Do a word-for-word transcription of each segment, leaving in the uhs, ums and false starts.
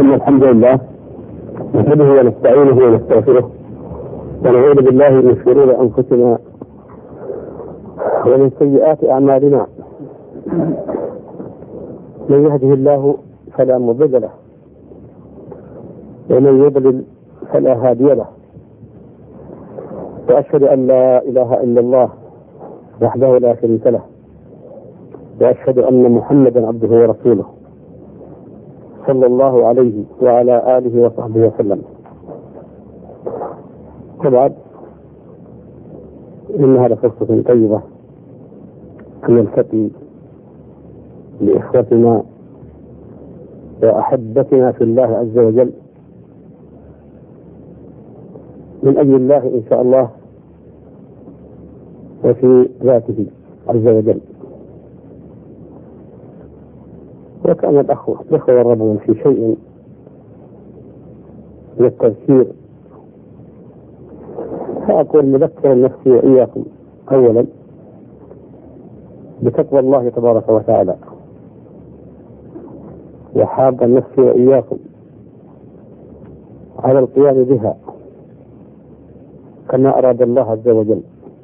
إن الحمد لله نحمده ونستعينه ونستغفره ونعوذ بالله من شرور أنفسنا ومن سيئات أعمالنا. من يهده الله فلا مضل له ومن يضلل فلا هادي له، وأشهد أن لا إله إلا الله وحده لا شريك له، وأشهد أن محمدا عبده ورسوله صلى الله عليه وعلى آله وصحبه وسلم. طبعا إن هذا فرصة طيبة أن نلتقي لإخوتنا وأحبتنا في الله عز وجل من أجل الله إن شاء الله وفي ذاته عز وجل. وكان الأخوة الأخوة يرغبون في شيء من التذكير، فأقول مذكرا نفسي وإياكم أولا بتقوى الله تبارك وتعالى، وحابا نفسي وإياكم على القيام بها كما أراد الله عز وجل،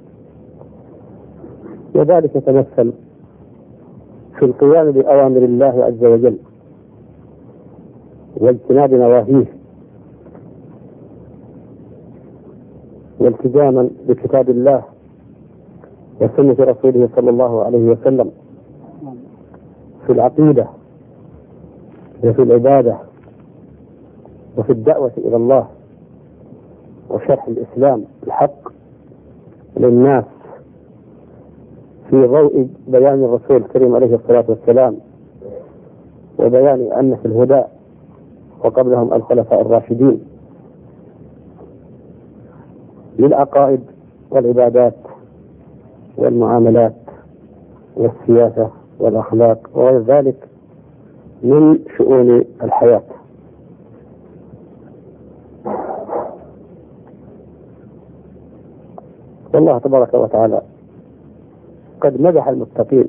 وذلك يتمثل في القيام بأوامر الله عز وجل واجتناب نواهيه، والتزاما بكتاب الله وسنة رسوله صلى الله عليه وسلم في العقيدة وفي العبادة وفي الدعوة إلى الله وشرح الإسلام الحق للناس في ضوء بيان الرسول الكريم عليه الصلاة والسلام، وبيان أن في الهدى وقبلهم الخلفاء الراشدين للعقائد والعبادات والمعاملات والسياسة والأخلاق وغير ذلك من شؤون الحياة. والله تبارك وتعالى قد مدح المتقين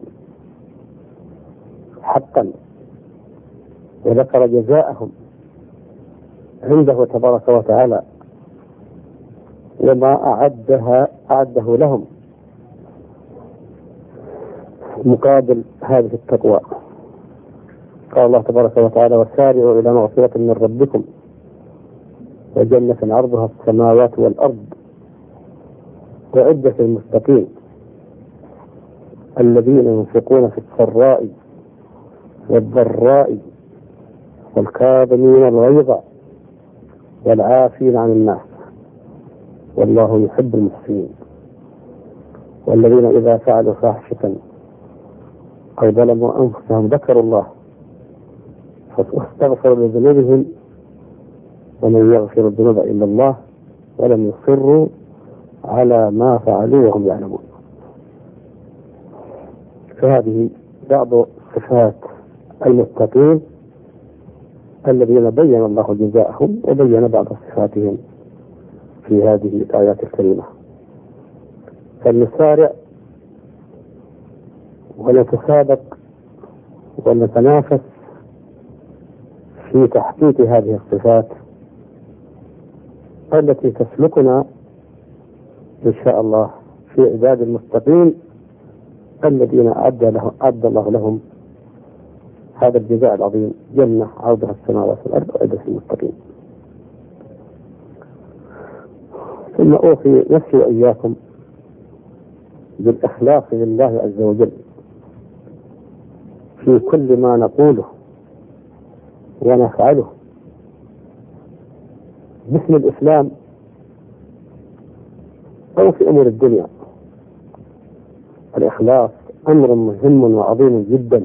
حقا وذكر جزاءهم عنده تبارك وتعالى وما أعدها أعده لهم مقابل هذه التقوى. قال الله تبارك وتعالى: وسارعوا إلى مغفرة من ربكم وجنة عرضها السماوات والأرض وعدة المتقين الذين ينفقون في السراء والضراء والكاظمين الغيظ والعافين عن الناس والله يحب المحسنين، والذين إذا فعلوا فاحشة أو ظلموا أنفسهم ذكروا الله فاستغفروا لذنوبهم ومن يغفر الذنوب إلا الله ولم يصروا على ما فعلوا وهم يعلمون. فهذه بعض صفات المتقين الذين بين الله جزاءهم وبين بعض صفاتهم في هذه الآيات الكريمة. فلنسارع ونتسابق ونتنافس في تحقيق هذه الصفات التي تسلكنا إن شاء الله في عباد المتقين الذين أعد له أعد الله لهم هذا الجزاء العظيم، جنة عرضها السماوات والأرض وعدة المتقين. ثم أوصي نفسي وإياكم بالإخلاص لله عز وجل في كل ما نقوله ونفعله باسم الإسلام أو في أمور الدنيا. الإخلاص أمر مهم وعظيم جدا،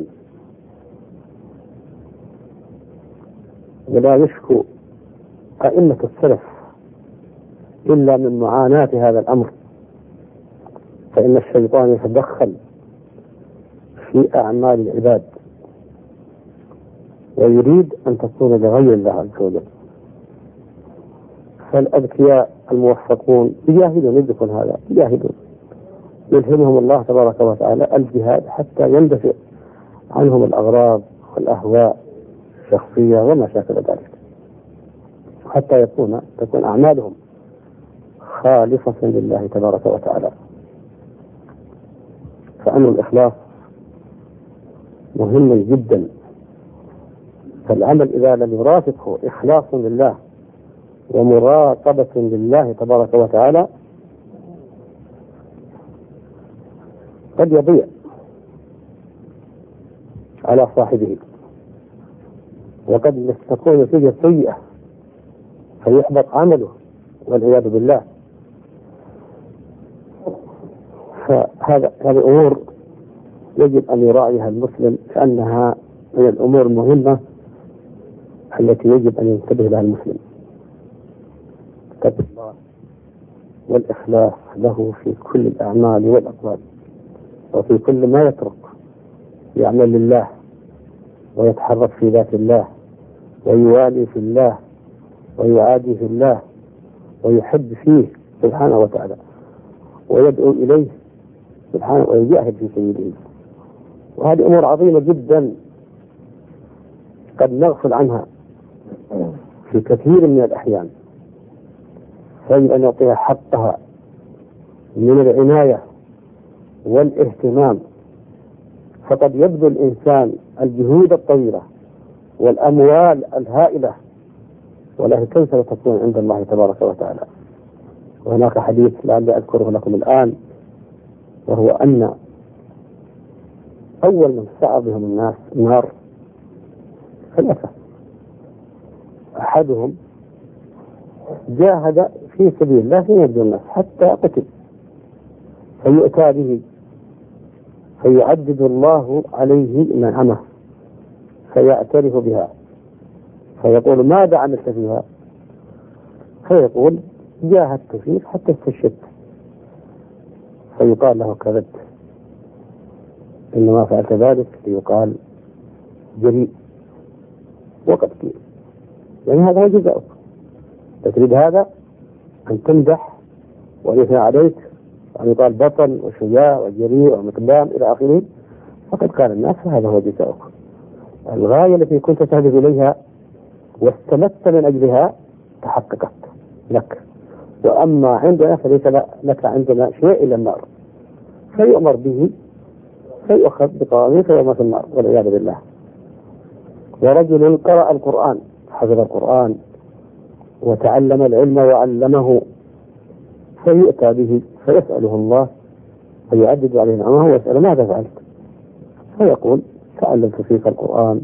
ولا يشكو أئمة السلف إلا من معاناة هذا الأمر، فإن الشيطان يتدخل في أعمال العباد ويريد أن تكون لغير الله عز وجل. فالأذكياء الموفقون يجاهدون يدركون هذا، يجاهدون يلهمهم الله تبارك وتعالى الجهاد حتى يندفع عنهم الأغراض والأهواء الشخصية وما شاكل ذلك. حتى يكون تكون أعمالهم خالصة لله تبارك وتعالى. فأمر الإخلاص مهم جدا، فالعمل إذا لم يرافقه إخلاص لله ومراقبة لله تبارك وتعالى قد يضيع على صاحبه، وقد تكون نتيجة سيئة فيحبط عمله والعياذ بالله. فهذا هذه أمور يجب أن يراعيها المسلم، كأنها من الأمور المهمة التي يجب أن ينتبه لها المسلم. تقوى الله والإخلاص له في كل الأعمال والأقوال، وفي كل ما يترك يعمل لله ويتحرك في ذات الله ويوالي في الله ويعادي في الله ويحب فيه سبحانه وتعالى ويدعو إليه سبحانه ويجاهد في سبيله. وهذه أمور عظيمة جدا قد نغفل عنها في كثير من الأحيان، فيجب أن يعطيها حقها من العناية والاهتمام. فقد يبذل الإنسان الجهود الطويلة والأموال الهائلة، ولكن كيف تكون عند الله تبارك وتعالى؟ وهناك حديث لعلي أذكره لكم الآن، وهو أن أول من سعى بهم الناس النار ثلاثة. أحدهم جاهد في سبيل الله في يد الناس حتى قتل، فيؤتى به فيعدد الله عليه نعمه فيعترف بها فيقول ماذا عملت فيها؟ فيقول جاهدت فيك حتى استشهدت. فيقال له كذبت، إنما فعلت ذلك ليقال جريء وقد قيل. يعني هذا هو جزاؤك. تريد هذا أن تمدح ويثنى عليك وأن يقال بطل وشجاع وجريء ومقدام إلى آخره، فقد قال الناس هذا هو جزاؤك. الغاية التي كنت تهدف إليها واستمدت من أجلها تحققت لك. وأما عندنا فليس لك عندنا شيء إلا النار، فيؤمر به فيؤخذ بقوانين فيؤمر في النار والعياذ بالله. ورجل قرأ القرآن حفظ القرآن وتعلم العلم وعلمه، فيؤتى به فيسأله الله فيعدد عليه نعمه ويسأل ماذا فعلت؟ فيقول تعلمت فيك القرآن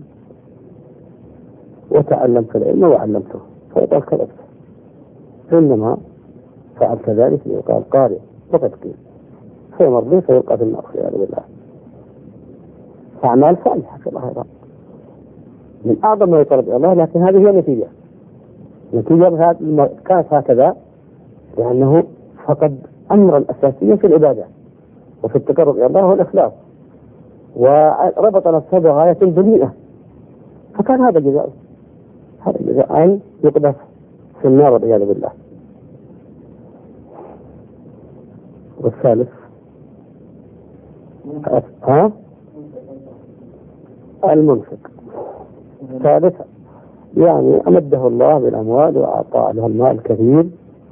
وتعلمت العلم وعلمته. فيقال كذبت، إنما فعلت ذلك ليقال قارئ وقد قيل. فيمر به فيلقى في النار والعياذ بالله. أعمال صالحة في الله أيضا من أعظم ما يطلب الله، لكن هذه هي النتيجة. نتيجة كانت هكذا لأنه فقد أمرا أساسيا في العبادة وفي التقرب إلى الله والإخلاص، وربط نفسه بغاية دنيئة، فكان هذا جزاء هذا جزاء أن يقذف في النار والعياذ بالله. والثالث ها المنفق. ثالث يعني أمده الله بالأموال وأعطى له المال الكثير،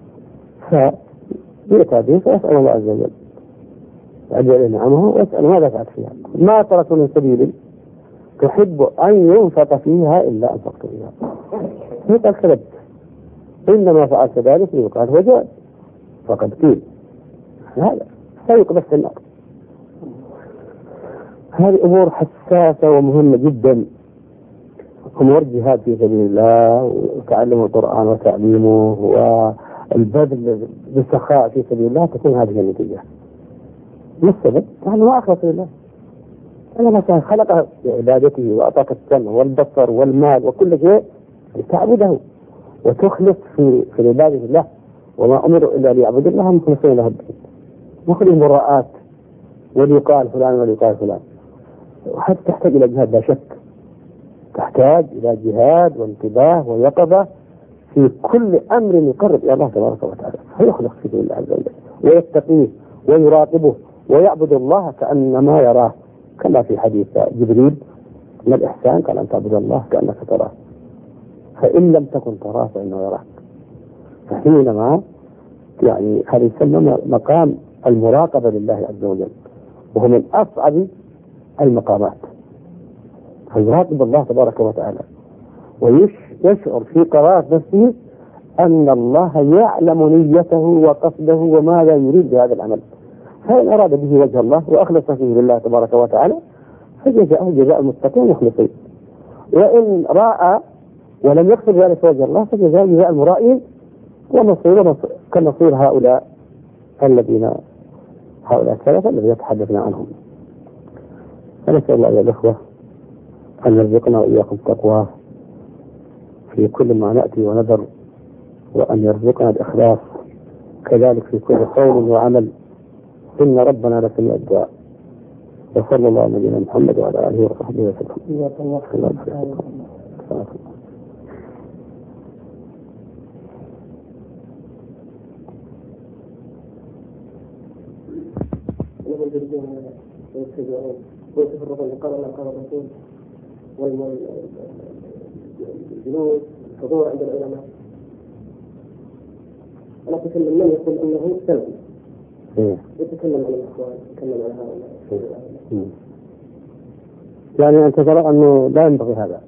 فيؤتى به فيسأل الله عز وجل يعجل نعمه ويسأل ماذا فعلت فيها؟ ما تركت من سبيل تحب أن ينفق فيها إلا أنفقت فيها. فقد كذبت، إنما فعلت ذلك ليقال هو جواد فقد قيل. هذا سيقذف في النار. هذه أمور حساسة ومهمة جدا. أمور جهاد في سبيل الله وتعلم القرآن وتعليمه والبذل بالسخاء في سبيل الله تكون هذه النتيجة. ما السبب؟ يعني ما أخلص لله. أنا مثلا خلق عبادته وأعطاك السمع والبصر والمال وكل شيء لتعبده وتخلص في في عبادة الله، وما أمروا إلا ليعبدوا الله مخلصين له الدين، مخلص براءات وليقال فلان وليقال فلان. وحتى تحتاج إلى جهاد لا شك، تحتاج إلى جهاد وانتباه ويقظة في كل أمر يقرب إلى الله تبارك وتعالى، فيخلص في الله عز وجل ويتقيه ويراقبه ويعبد الله كأنما يراه، كما في حديث جبريل: ما الإحسان؟ قال أن تعبد الله كأنك تراه. فإن لم تكن تراه فإنه يراك. فحينما يعني هذا يسمى مقام المراقبة لله عز وجل، وهو من أصعب المقامات. فيراقب الله تبارك وتعالى ويشعر في قرار نفسه أن الله يعلم نيته وقصده وماذا يريد بهذا العمل. فإن أراد به وجه الله وأخلص فيه لله تبارك وتعالى فجزاءه جزاء المتقين المخلصين، وإن راى ولم يقصد ذلك وجه الله فجزاءه جزاء المرائين ومصير كمصير هؤلاء الذين هؤلاء الثلاثة الذين يتحدثنا عنهم. فنسأل الله يا الأخوة أن يرزقنا وإياكم تقواه في كل ما نأتي ونذر، وأن يرزقنا الإخلاص كذلك في كل قول وعمل، إن ربنا لسميع الدعاء. وصلى الله على نبينا محمد وعلى آله وصحبه وسلم. ويتفرقون قال الله قال الرسول والجنود حضور عند العلماء. أنا أتكلم من يقول أنه سلبي يتكلم عن الإخوان يتكلم عن هؤلاء. يعني أنت ترى أنه لا ينبغي هذا؟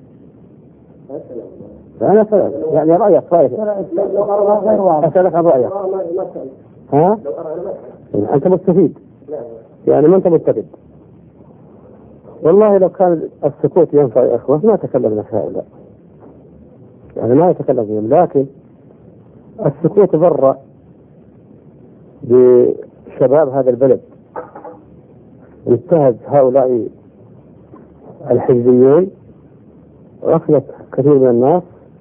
أنا أسألك يعني رأيك رأيك لو أرى غير واضح أسألك عن رأيك. ها؟ لو أرى ما أنت مستفيد يعني ما أنت مستفيد. والله لو كان السكوت ينفع يا إخوة ما تكلمنا في هؤلاء، يعني ما يتكلم فيهم، لكن السكوت برا بشباب هذا البلد انتهز هؤلاء الحزبيون غفلة كثير من الناس،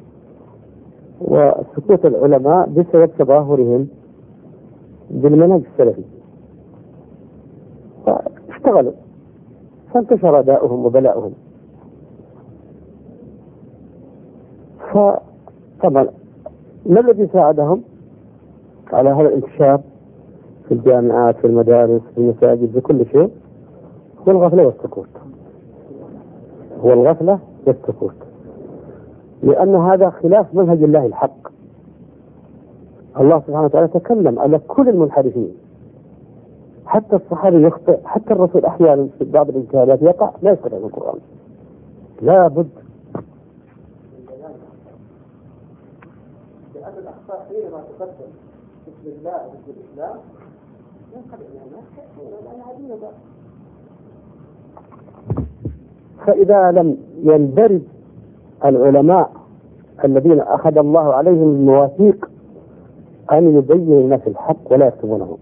وسكوت العلماء بسبب تظاهرهم بالمنهج السلفي فاشتغلوا فانتشر داؤهم وبلاؤهم. فطبعا ما الذي ساعدهم على هذا الانتشار في الجامعات في المدارس في المساجد في كل شيء؟ هو الغفلة والسكوت، هو الغفلة والسكوت، لأن هذا خلاف منهج الله الحق. الله سبحانه وتعالى تكلم على كل المنحرفين، حتى الصحابي يخطئ، حتى الرسول أحيانا في بعض الاجتهادات يقع لا يستطيع القرآن. لا بد لأن الأخطاء حينما تقدم بسم الله وبسم الإسلام ينقل إلى الناس. فإذا لم يندرج العلماء الذين أخذ الله عليهم المواثيق أن يبين الناس الحق ولا يكتبونه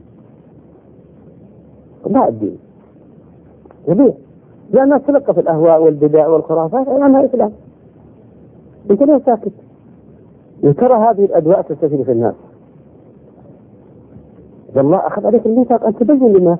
لا الدين يبيع، لأن الناس تلقى في الأهواء والبدع والخرافات عنها إسلام. أنت ليه ساكت؟ وترى هذه الأدواء تستفيد في الناس. والله أخذ عليك الميثاق أن تبين للناس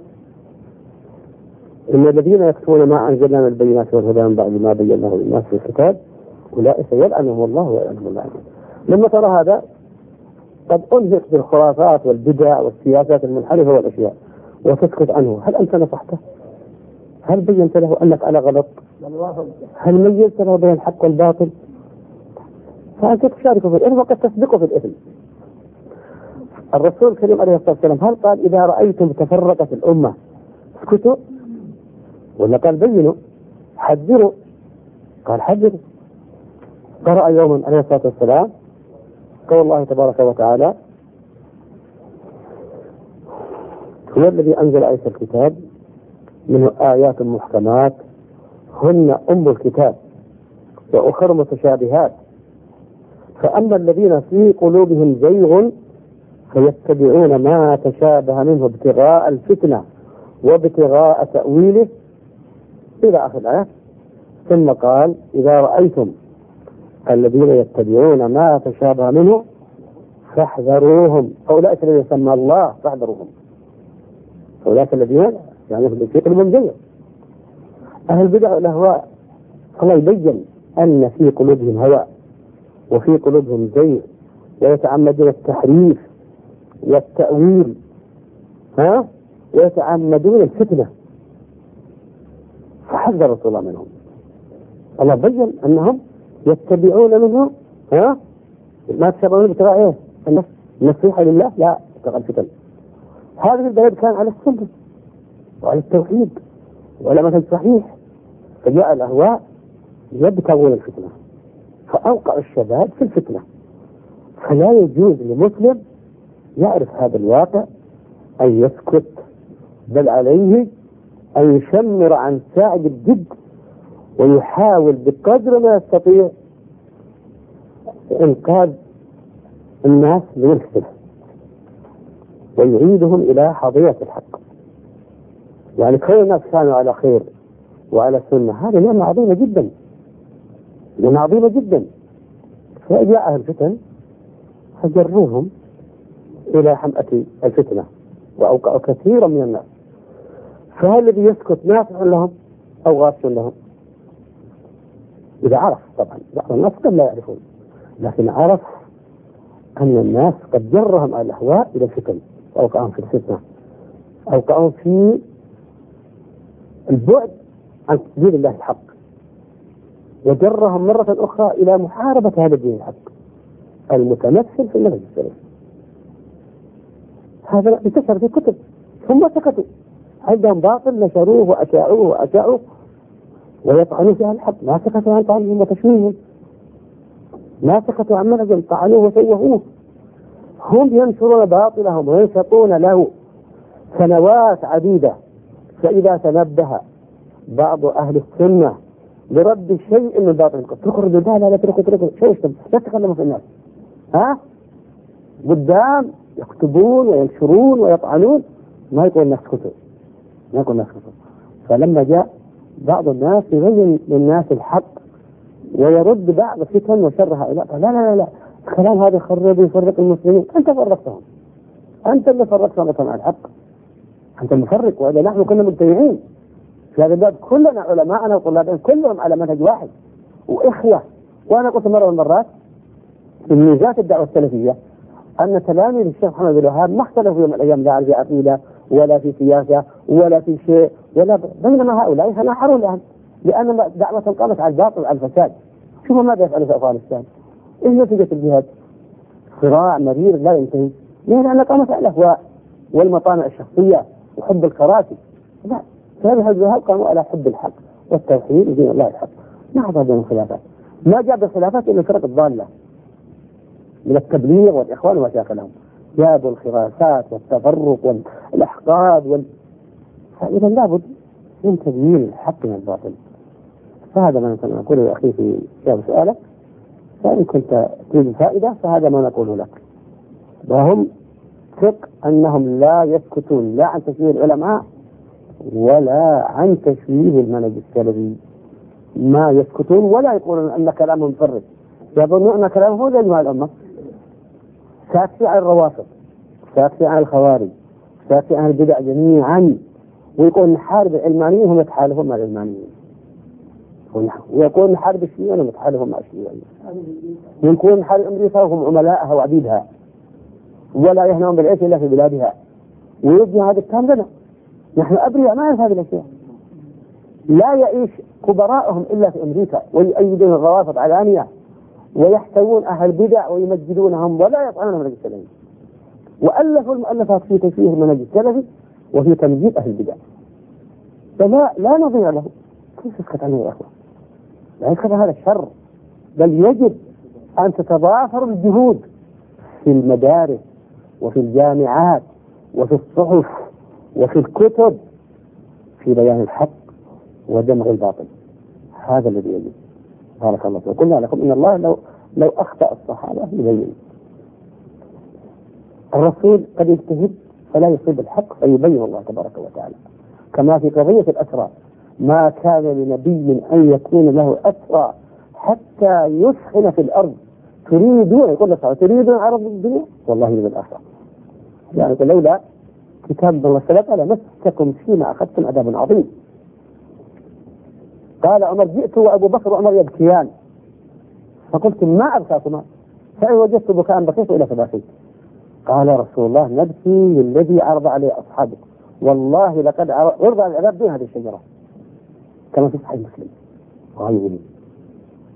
إن الذين يكتمون ما أنزلنا من البينات والهدى من بعد ما بيناه للناس في الكتاب أولئك يلعنهم الله ويلعنهم اللعنين. لما ترى هذا قد أنهك بالخرافات والبدع والسياسات المنحرفة والأشياء وتسكت عنه، هل أنت نصحته؟ هل بينت له أنك على غلط؟ هل ميزت له بين الحق والباطل؟ فأنت تشاركه في الإثم وقد تسبقه في الإثم. الرسول الكريم عليه الصلاة والسلام هل قال إذا رأيتم تفرقت الأمة اسكتوا؟ ولا قال بينوا حذروا؟ قال حذروا. قرأ يوما عليه الصلاة والسلام قول الله تبارك وتعالى هو الذي أنزل عليك الكتاب منه آيات محكمات هن أم الكتاب وأخر متشابهات فأما الذين في قلوبهم زيغ فيتبعون ما تشابه منه ابتغاء الفتنة وابتغاء تأويله إلى آخر الآية. ثم قال إذا رأيتم الذين يتبعون ما تشابه منه فاحذروهم أولئك الذين سمى الله فاحذروهم. أولئك الذين يعني في قلوبهم زيغ أهل البدع والأهواء الله يبين أن في قلوبهم هواء وفي قلوبهم زيغ ويتعمدون التحريف والتأويل ها ويتعمدون الفتنة فحذر رسول الله منهم. الله بين أنهم يتبعون منه ها ما تشبهون ابتغاء ايه النصيحة لله لا ابتغاء الفتن. هذه البلد كان على السنة وعلى التوحيد وعلى مثل صحيح، فجاء الأهواء يبتغون الفتنة فأوقع الشباب في الفتنة. فلا يجوز لمسلم يعرف هذا الواقع أن يسكت، بل عليه أن يشمر عن ساعد الجد ويحاول بقدر ما يستطيع إنقاذ الناس من الفتنة ويعيدهم إلى حظيرة الحق. يعني كل الناس كانوا على خير وعلى سنة، هذه نعمة عظيمة جدا، نعمة عظيمة جدا. فجاء الفتن فجروهم إلى حمأة الفتنة وأوقعوا كثيرا من الناس. فهل الذي يسكت نافع لهم أو غاش لهم؟ إذا عرف، طبعا بعض الناس قد لا يعرفون، لكن عرف أن الناس قد جرهم الأهواء إلى الفتن وأوقعهم في الفتنة، أوقعهم في البعد عن دين الله الحق، وجرهم مرة أخرى إلى محاربة هذا الدين الحق المتمثل في المنهج السلفي. هذا انتشر في كتب ثم سكتوا، عندهم باطل نشروه وأشاعوه وأشاعوه ويطعنوا في الحق، ما سكتوا عن طعنهم وتشويههم، ما سكتوا عن منهج طعنوه وسوهوه. هم ينشرون باطلهم وينشطون له سنوات عديدة. فإذا تنبه بعض أهل السنة لرد شيء من باطل اتركوا الردود، لا لا اتركوا اتركوا شو لا تتكلموا في الناس، ها قدام يكتبون وينشرون ويطعنون، ما يقول الناس كتب، ما يقول الناس كتب. فلما جاء بعض الناس يبين للناس الحق ويرد بعض فتن وشر هؤلاء، لا لا لا لا الكلام هذا يخرب ويفرق المسلمين. أنت فرقتهم، أنت اللي فرقتهم عن الحق، أنت المفرق. وإذا نحن كنا متبعين في هذا الباب كلنا علماءنا وطلابنا كلهم على منهج واحد وإخوة. وأنا قلت مرة من المرات من ميزات الدعوة السلفية أن تلاميذ الشيخ محمد بن الوهاب ما اختلفوا يوم من الأيام لا في عقيدة ولا في سياسة ولا في شيء، ولا بينما هؤلاء يتناحرون الآن لأن دعوة قامت على الباطل وعلى الفساد. شوفوا ماذا يفعل في أفغانستان، إيه نتيجة الجهاد؟ صراع مرير لا ينتهي، لأن قامت على الأهواء والمطامع الشخصية وحب الكراسي. لا، فهذه الجهاد قاموا على حب الحق والتوحيد ودين الله الحق. ما حصل بين الخلافات، ما جاب الخلافات إلا الفرق الضالة من التبليغ والإخوان ومشاكلهم، جابوا الخراسات والتفرق والأحقاد وال... فإذا لابد من تبيين الحق من الباطل. فهذا ما نقول يا أخي في جواب سؤالك، فإن كنت تريد فائدة فهذا ما نقوله لك. وهم ثق أنهم لا يسكتون لا عن تشويه العلماء ولا عن تشويه المنهج السلفي، ما يسكتون ولا يقولون أن كلامهم مفرط، يظنون أن كلامهم هو يجمع الأمة. ساكتي عن الروافض، ساكتي عن الخوارج، ساكتي عن البدع جميعا، ويقول نحارب العلمانيين هم يتحالفون مع العلمانيين، ويقول نحارب الشيوعيين هم يتحالفون مع الشيوعيين، ويقول نحارب أمريكا وهم عملاءها وعبيدها ولا يهنون بالعيش إلا في بلادها، ويبني هذا الكلام لنا. نحن أبرياء ما نعرف هذه الأشياء. لا يعيش كبراءهم إلا في أمريكا ويؤيدون الروافض علانية ويحتوون أهل البدع ويمجدونهم ولا يطعنون المنهج السلفي، وألفوا المؤلفات في تشويه المنهج السلفي وفي تمجيد أهل البدع. فلا لا نضيع له. كيف يسكت عنه يا أخوة؟ لا يسكت هذا الشر، بل يجب أن تتضافر الجهود في المدارس وفي الجامعات وفي الصحف وفي الكتب في بيان الحق ودمغ الباطل. هذا الذي يجب. بارك الله فيكم. وقلنا لكم إن الله لو لو أخطأ الصحابة يبين. الرسول قد يجتهد فلا يصيب الحق فيبين الله تبارك وتعالى، كما في قضية الأسرى ما كان لنبي أن يكون له أسرى حتى يسخن في الأرض تريدون، يقول لك تريدون عرض الدنيا والله من الآخرة. يعني لولا كتاب الله سلف لمسكم فيما أخذتم عذاب عظيم. قال عمر جئت وأبو بكر وعمر يبكيان فقلت ما أبكاكما، فإن وجدت بكاء بكيت إلى فبكيت. قال رسول الله نبكي الذي عرض عليه أصحابك، والله لقد عرض على العذاب دون هذه الشجرة، كما في صحيح مسلم وغيره.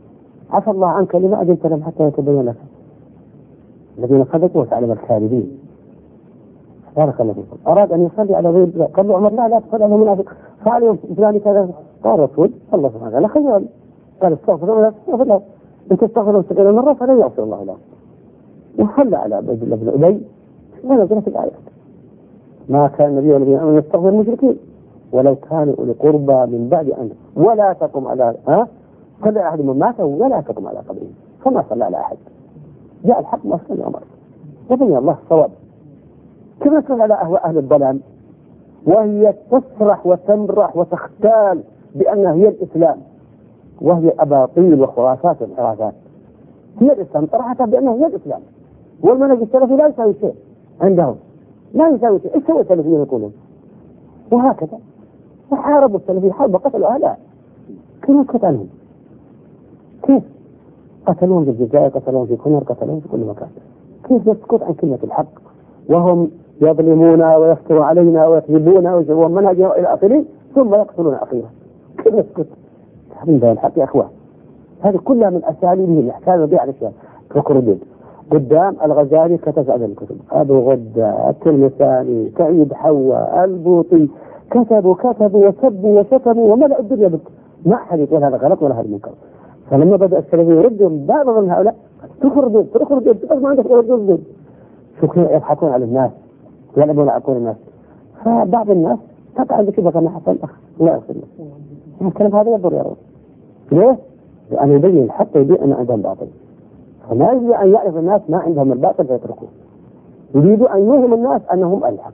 عفى الله عنك لما أذنت لهم حتى يتبين لك الذين صدقوا وتعلم الكاذبين. بارك الله فيكم. أراد أن يصلي على غير، قال له عمر لا لا تصلي على منافق، فعلوا فلان كذا. قال الرسول صلى الله عليه وسلم خير، قال استغفر الله استغفر الله، إن تستغفر سبعين مرة فلن يغفر الله له. وصلى على عبد الله بن أبي ونزلت الآيات ما كان النبي والذين آمنوا يستغفر المشركين ولو كانوا أولي قربى من بعد أن ولا تقم على ها صلى أحد من مات ولا تقم على قبره، فما صلى على أحد. جاء الحق ما صلى عمر وبين الله الصواب. كما صلى على أهل الضلال وهي تسرح وتمرح وتختال بأنها هي الإسلام، وهي أباطيل وخرافات وانحرافات. هي الإسلام طرحتها بأنها هي الإسلام، والمنهج السلفي لا يساوي شيء عندهم، لا يساوي شيء. ايش سوى السلفيين يقولون؟ وهكذا وحاربوا السلفيين حرب قتلوا أهلها. كيف قتلهم؟ كيف قتلوهم في الجزائر، قتلوهم في كنر، قتلوهم في كل مكان. كيف يسكت عن كلمة الحق وهم يظلمونا ويفتروا علينا ويكذبونا ويجرون منهجنا إلى آخره ثم يقتلون أخيرا؟ كيف يسكت؟ هذا الحق يا أخوان، هذه كلها من أساليبهم يحتاج بها على الشيء. فكردين قدام الغزالي كتب هذه الكتب، أبو غدة، التلمساني، سعيد حوا، البوطي، كتبوا كتبوا وسبوا وشتموا وملأ الدنيا بك، ما أحد يقول هذا غلط ولا هذا منكر. فلما بدأ السلفيين يردهم بعض من هؤلاء تخرجون تخرجون تخرجون ما عندك تخرجون، شو كانوا يضحكون على الناس يلعبون عقول الناس. فبعض الناس تقع بشبه كما حصل الأخ لا يغفر له الكلام هذا يضر يا رب. ليه؟ لأن يبين الحق يبين أن عندهم باطل، فما يجب أن يعرف الناس ما عندهم الباطل فيتركوه، يريدوا أن يوهم الناس أنهم الحق.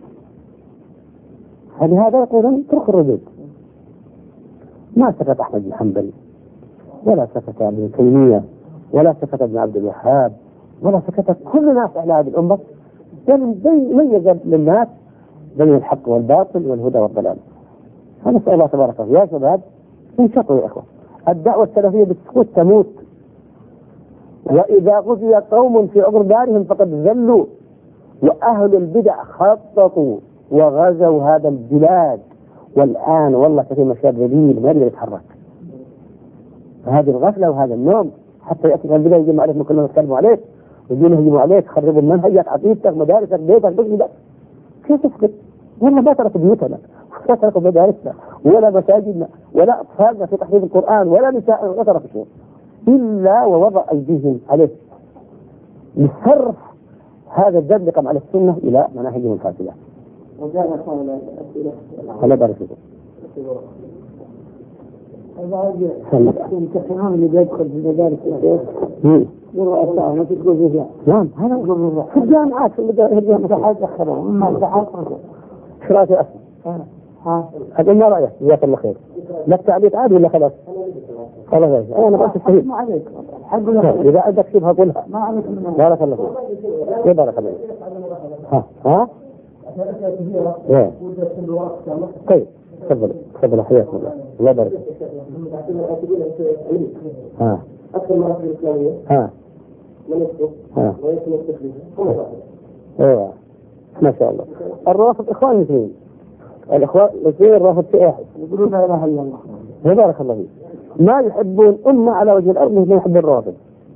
فلهذا يقولون اتركوا الردود. ما سكت أحمد بن حنبل ولا سكت ابن تيمية ولا سكت ابن عبد الوهاب ولا سكت كل الناس على هذه الأمة، بل ميز للناس بين الحق والباطل والهدى والضلال. فنسأل الله تبارك وتعالى يا شباب انشطوا يا إخوة، الدعوة السلفية بالسكوت تموت، وإذا غزي قوم في عبر دارهم فقد ذلوا، وأهل البدع خططوا وغزوا هذا البلاد، والآن والله كثير مشاهد ذليل ما يقدر يتحرك. فهذه الغفلة وهذا النوم حتى يأتي البدع يجمع عليك كل ما يتكلموا عليك ويجينوا يهجموا عليك، خربوا المنهجات عقيدتك مدارسك بيتك بيتك. كيف تسكت؟ والله ما تركوا بيوتنا ولا تركوا مدارسنا ولا مساجدنا ولا أطفالنا في تحفيظ القرآن ولا نساء ولا تركوا شيء إلا ووضع أيديهم عليه لصرف هذا الدبلقم على السنة إلى مناهجهم الفاسدة. وجاء أخوان الأسئلة الله بارك فيكم. الامتحان اللي بيدخل في مدارس الشيخ والرؤساء ما تقول فيها. نعم هذا في الجامعات في الجامعات دخلهم ما امتحان شرائط أصل. ها هذا ما رأيك؟ جزاك الله خير. لك تعليق عادي ولا خلاص؟ خلاص أنا بس استفيد. ما عليك. إذا عندك شبهة قولها. ما عليك. بارك الله فيك. إيه بارك الله فيك. ها ها. إيه. طيب تفضل تفضل حياكم الله. الله يبارك. ها. أكثر مرات الإسلامية. ها. من يكتب. ها. ويكتب التخليف. ايوه ما شاء الله. الروافض اخوان اثنين، الاخوان الاثنين الرافض في واحد يقولون لا اله الا الله. بارك الله فيك. ما يحبون امه على وجه الارض مثل ما يحب الروافض.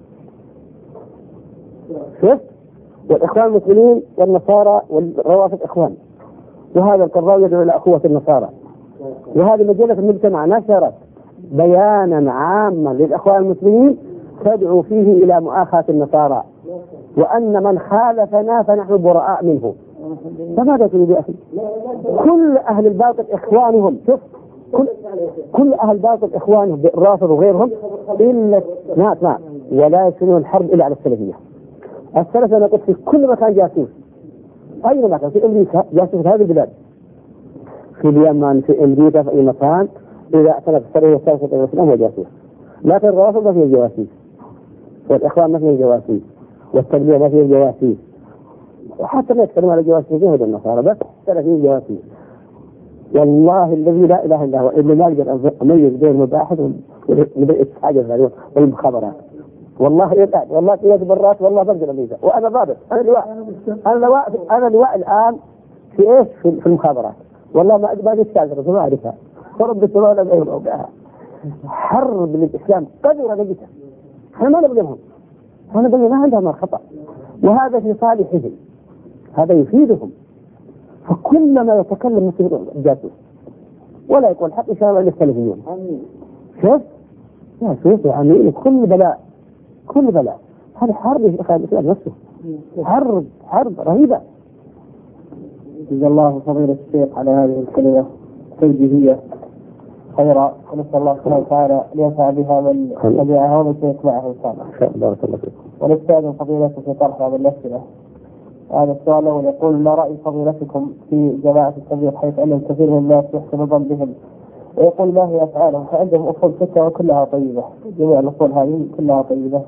شفت؟ والاخوان المسلمين والنصارى والروافض اخوان، وهذا القراء يدعو الى اخوه النصارى. وهذه مجله المجتمع نشرت بيانا عاما للاخوان المسلمين تدعو فيه الى مؤاخاة النصارى، وأن من خالفنا فنحن براء منه. فماذا تريد يا أخي؟ كل أهل الباطل إخوانهم، شوف كل, كل أهل الباطل إخوانهم بالرافض وغيرهم إلا نعم نعم ولا يسنون الحرب إلا على السلفية. السلف أنا قلت في كل مكان جاسوس، أين مكان في أمريكا جاسوس هذه البلاد، في اليمن في أمريكا في أي مكان إذا اعتنف السلفية والسلفية والإسلام هو جاسوس. لكن الرافض ما فيه جواسيس، والإخوان ما فيه جواسيس، والتبليغ ما فيه جواسيس، وحتى ما يتكلم على جواسيس يهود النصارى بس ثلاثين جواسيس. والله الذي لا إله إلا هو إلا ما أقدر أميز بين المباحث والحاجة والمخابرات. والله يبعد والله قياس برات والله بقدر أميزه، وأنا ضابط أنا لواء أنا لواء أنا لواء الآن في إيش في المخابرات. والله ما ما أستاذ ما أعرفها فرب السماء ولا غيره. حرب للإسلام قدر نجسه احنا ما نبغيهم، احنا نبغي ما عندهم خطأ، وهذا في صالحهم، هذا يفيدهم. فكلما يتكلم مثل جاسوس ولا يقول حق إن شاء الله التلفزيون. شوف يا شوف يا عمي، كل بلاء كل بلاء هذا حرب يا أخي الإسلام نفسه، حرب حرب رهيبة. جزا الله فضيلة الشيخ على هذه الكلمة توجيهية خيرا، ونسأل الله سبحانه وتعالى لينفع بها من سمعها ومن سيسمعها إن شاء الله. بارك الله فيك. ونستأذن فضيلته في طرح هذه الأسئلة. هذا السؤال الأول يقول: ما رأي فضيلتكم في جماعة التبليغ حيث أن الكثير من الناس يحسن الظن بهم، ويقول ما هي أفعالهم؟ فعندهم أصول ستة وكلها طيبة، جميع الأصول هذه كلها طيبة.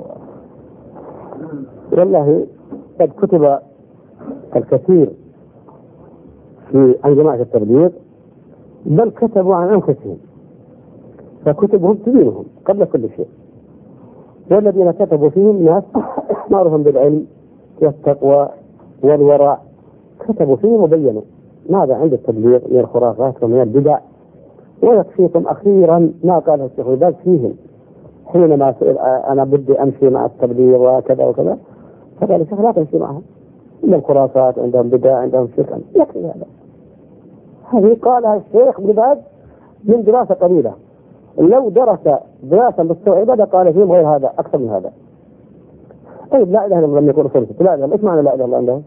والله قد كتب الكثير في عن جماعة التبليغ، بل كتبوا عن أنفسهم، فكتبهم تبينهم قبل كل شيء. والذين كتبوا فيهم ناس معروفهم بالعلم والتقوى والورع، كتبوا فيهم وبينوا ماذا عند التبليغ من الخرافات ومن البدع. ويكفيكم أخيرا ما قاله الشيخ الباز فيهم حينما سئل أنا بدي أمشي مع التبليغ وكذا وكذا، فقال الشيخ لا تمشي معهم، من الخرافات عندهم بدع عندهم شرك، يكفي هذا. هذه قالها الشيخ ابن باز من دراسة قليلة، لو درس دراسة مستوعبة لقال فيهم غير هذا أكثر من هذا. طيب لا إله إلا الله لم يكن رسول لا إله، إيش معنى لا إله إلا الله؟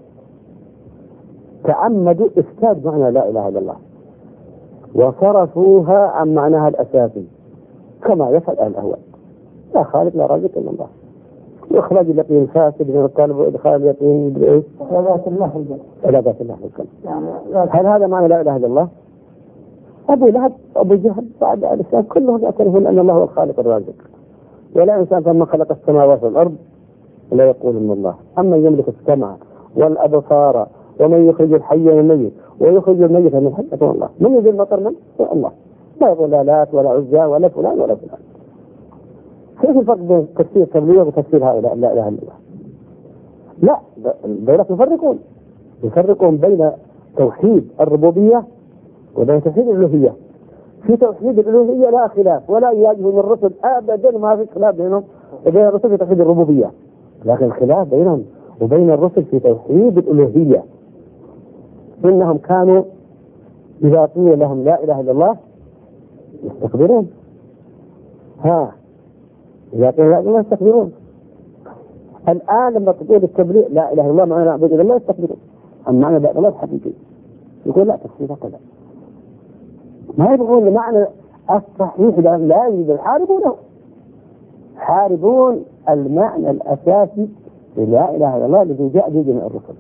تعمدوا إفساد معنى لا إله إلا الله وصرفوها عن معناها الأساسي كما يفعل أهل الأهواء. لا خالق لا رازق إلا الله، وإخراج اليقين فاسد من القلب وإدخال اليقين بالإيش؟ علاقات الله في القلب. علاقات الله في القلب. هل هذا معنى لا إله إلا الله؟ أبو لهب أبو جهل بعد الإسلام كلهم يعترفون أن الله هو الخالق الرازق، ولا إنسان ثم خلق السماوات والأرض لا يقول إن الله. أما يملك السمع والأبصار ومن يخرج الحي من الميت ويخرج الميت من الحي فهو الله. من يجيب المطر من؟ هو الله. لا يقول لا لات ولا عزى ولا فلان ولا فلان. كيف الفرق بين تفسير التبليغ وتفسير هؤلاء لا إله إلا الله؟ لا، الدولة يفرقون يفرقون بين توحيد الربوبية وبين توحيد الألوهية. في توحيد الألوهية لا خلاف ولا يواجه من الرسل أبدا، ما في خلاف بينهم وبين الرسل في توحيد الربوبية، لكن الخلاف بينهم وبين الرسل في توحيد الألوهية. إنهم كانوا إذا قيل لهم لا إله إلا الله يستكبرون. ها إذا قيل لا إله إلا الله يستكبرون. الآن لما تقول التبليغ لا إله إلا الله معنى نعبد إلا الله يستكبرون، أما معنى لا إله إلا الله حقيقي يقول لا تفسير كذا، ما يبغون المعنى الصحيح لا يريد يحاربونه، حاربون المعنى الأساسي لا إله إلا الله الذي جاء به جميع الرسل.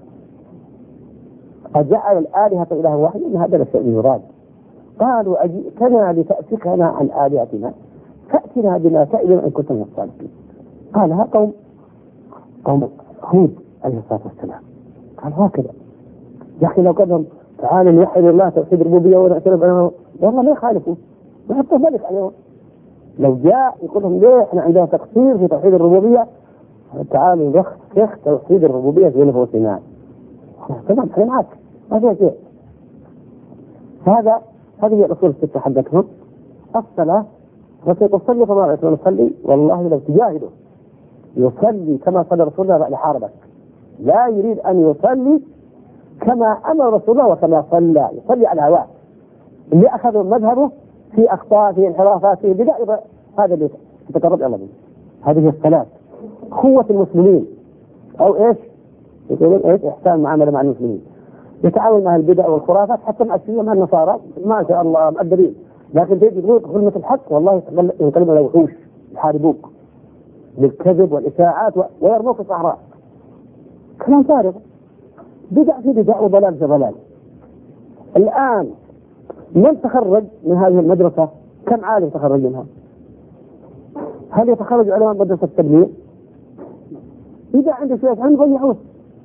أجعل الآلهة إله واحد إن هذا الشيء يراد. قالوا أجئتنا لتأفكنا عن آلهتنا فأتنا بما تعدنا إن كنت من الصادقين. قالها قوم قوم هود عليه الصلاة والسلام، قال هكذا يا أخي لو قدم تعالوا نوحد الله توحيد الربوبية ونعترف أنه والله ما يخالفوا ما يحطوا ملك عليهم. لو جاء يقول لهم ليه احنا عندنا تقصير في توحيد الربوبية، تعالوا نخ توحيد الربوبية في نفوسنا تمام احنا معك ما فيها شيء. هذا هذه هي الأصول الستة حقتهم. الصلاة رسول تصلي كما رأيت نصلي، والله لو تجاهده يصلي كما صلى رسول الله لحاربك. لا يريد أن يصلي كما أمر رسول الله وكما صلى، يصلي على هواه. اللي أخذوا مذهبه في أخطاء في انحرافات في بدع هذا اللي تقرب إلى الله. هذه الصلاة قوة المسلمين أو إيش يقولون إيش إحسان معاملة مع المسلمين، يتعاون مع البدع والخرافات حتى مع الشيوعية مع النصارى ما شاء الله مقدرين، لكن تيجي تقول كلمة الحق والله ينقلب على وحوش يحاربوك بالكذب والإشاعات ويرموك في الصحراء. كلام فارغ، بدع في بدع وضلال في ضلال. الآن من تخرج من هذه المدرسة؟ كم عالم تخرج منها؟ هل يتخرج علماء مدرسة التبليغ؟ إذا عنده شيء عنده ضيعوه.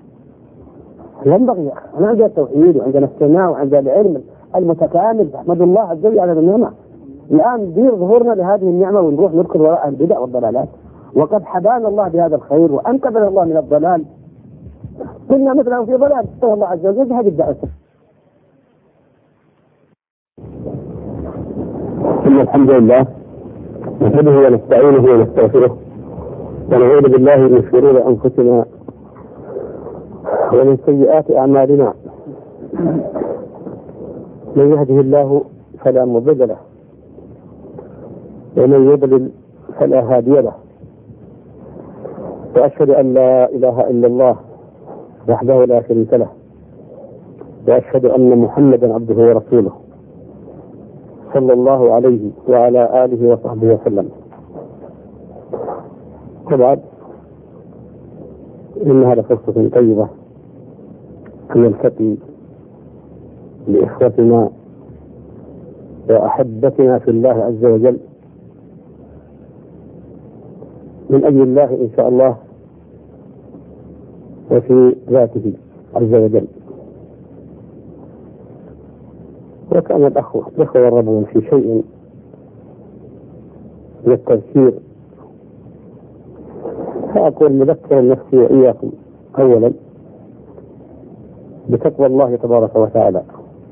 ينبغي أنا عندنا التوحيد وعندنا السماع وعندنا العلم المتكامل، أحمد الله عز وجل على النعمة. الآن دير ظهورنا لهذه النعمة ونروح نركض وراء البدع والضلالات، وقد حبانا الله بهذا الخير وأنقذنا الله من الضلال. كنا مثلا في ضلال استوى الله عز وجل هذه الدعوة. إن الحمد لله نحمده ونستعينه ونستغفره ونعوذ بالله من شرور أنفسنا ومن سيئات أعمالنا. من يهده الله فلا مضل له ومن يضلل فلا هادي له، وأشهد أن لا إله إلا الله وحده لا شريك له، وأشهد أن محمدا عبده ورسوله صلى الله عليه وعلى آله وصحبه وسلم. طبعا إنها لفرصة طيبة أن نلتقي لإخوتنا وأحبتنا في الله عز وجل من أجل الله إن شاء الله وفي ذاته عز وجل. وكان الأخوة الأخوة يرغبون في شيء من التذكير، فأقول مذكرا نفسي وإياكم أولا بتقوى الله تبارك وتعالى،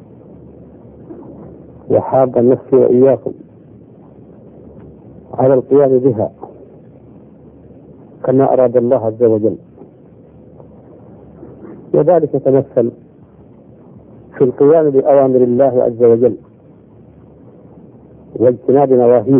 وحابا نفسي وإياكم على القيام بها كما أراد الله عز وجل، وذلك يتمثل في القيام بأوامر الله عز وجل واجتناب نواهيه،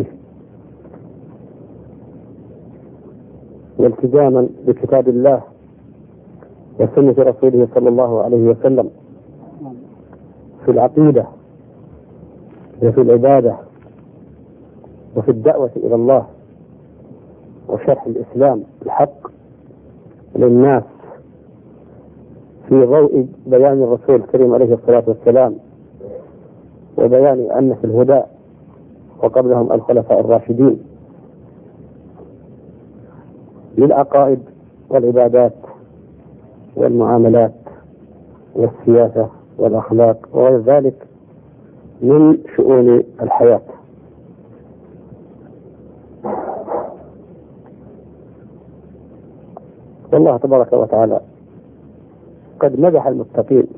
والتزاما بكتاب الله وسنة رسوله صلى الله عليه وسلم في العقيدة وفي العبادة وفي الدعوة إلى الله وشرح الإسلام الحق للناس في ضوء بيان الرسول الكريم عليه الصلاة والسلام، وبيان أن في الهدى وقبلهم الخلفاء الراشدين للعقائد والعبادات والمعاملات والسياسة والأخلاق وغير ذلك من شؤون الحياة. والله تبارك وتعالى قد مدح المتقين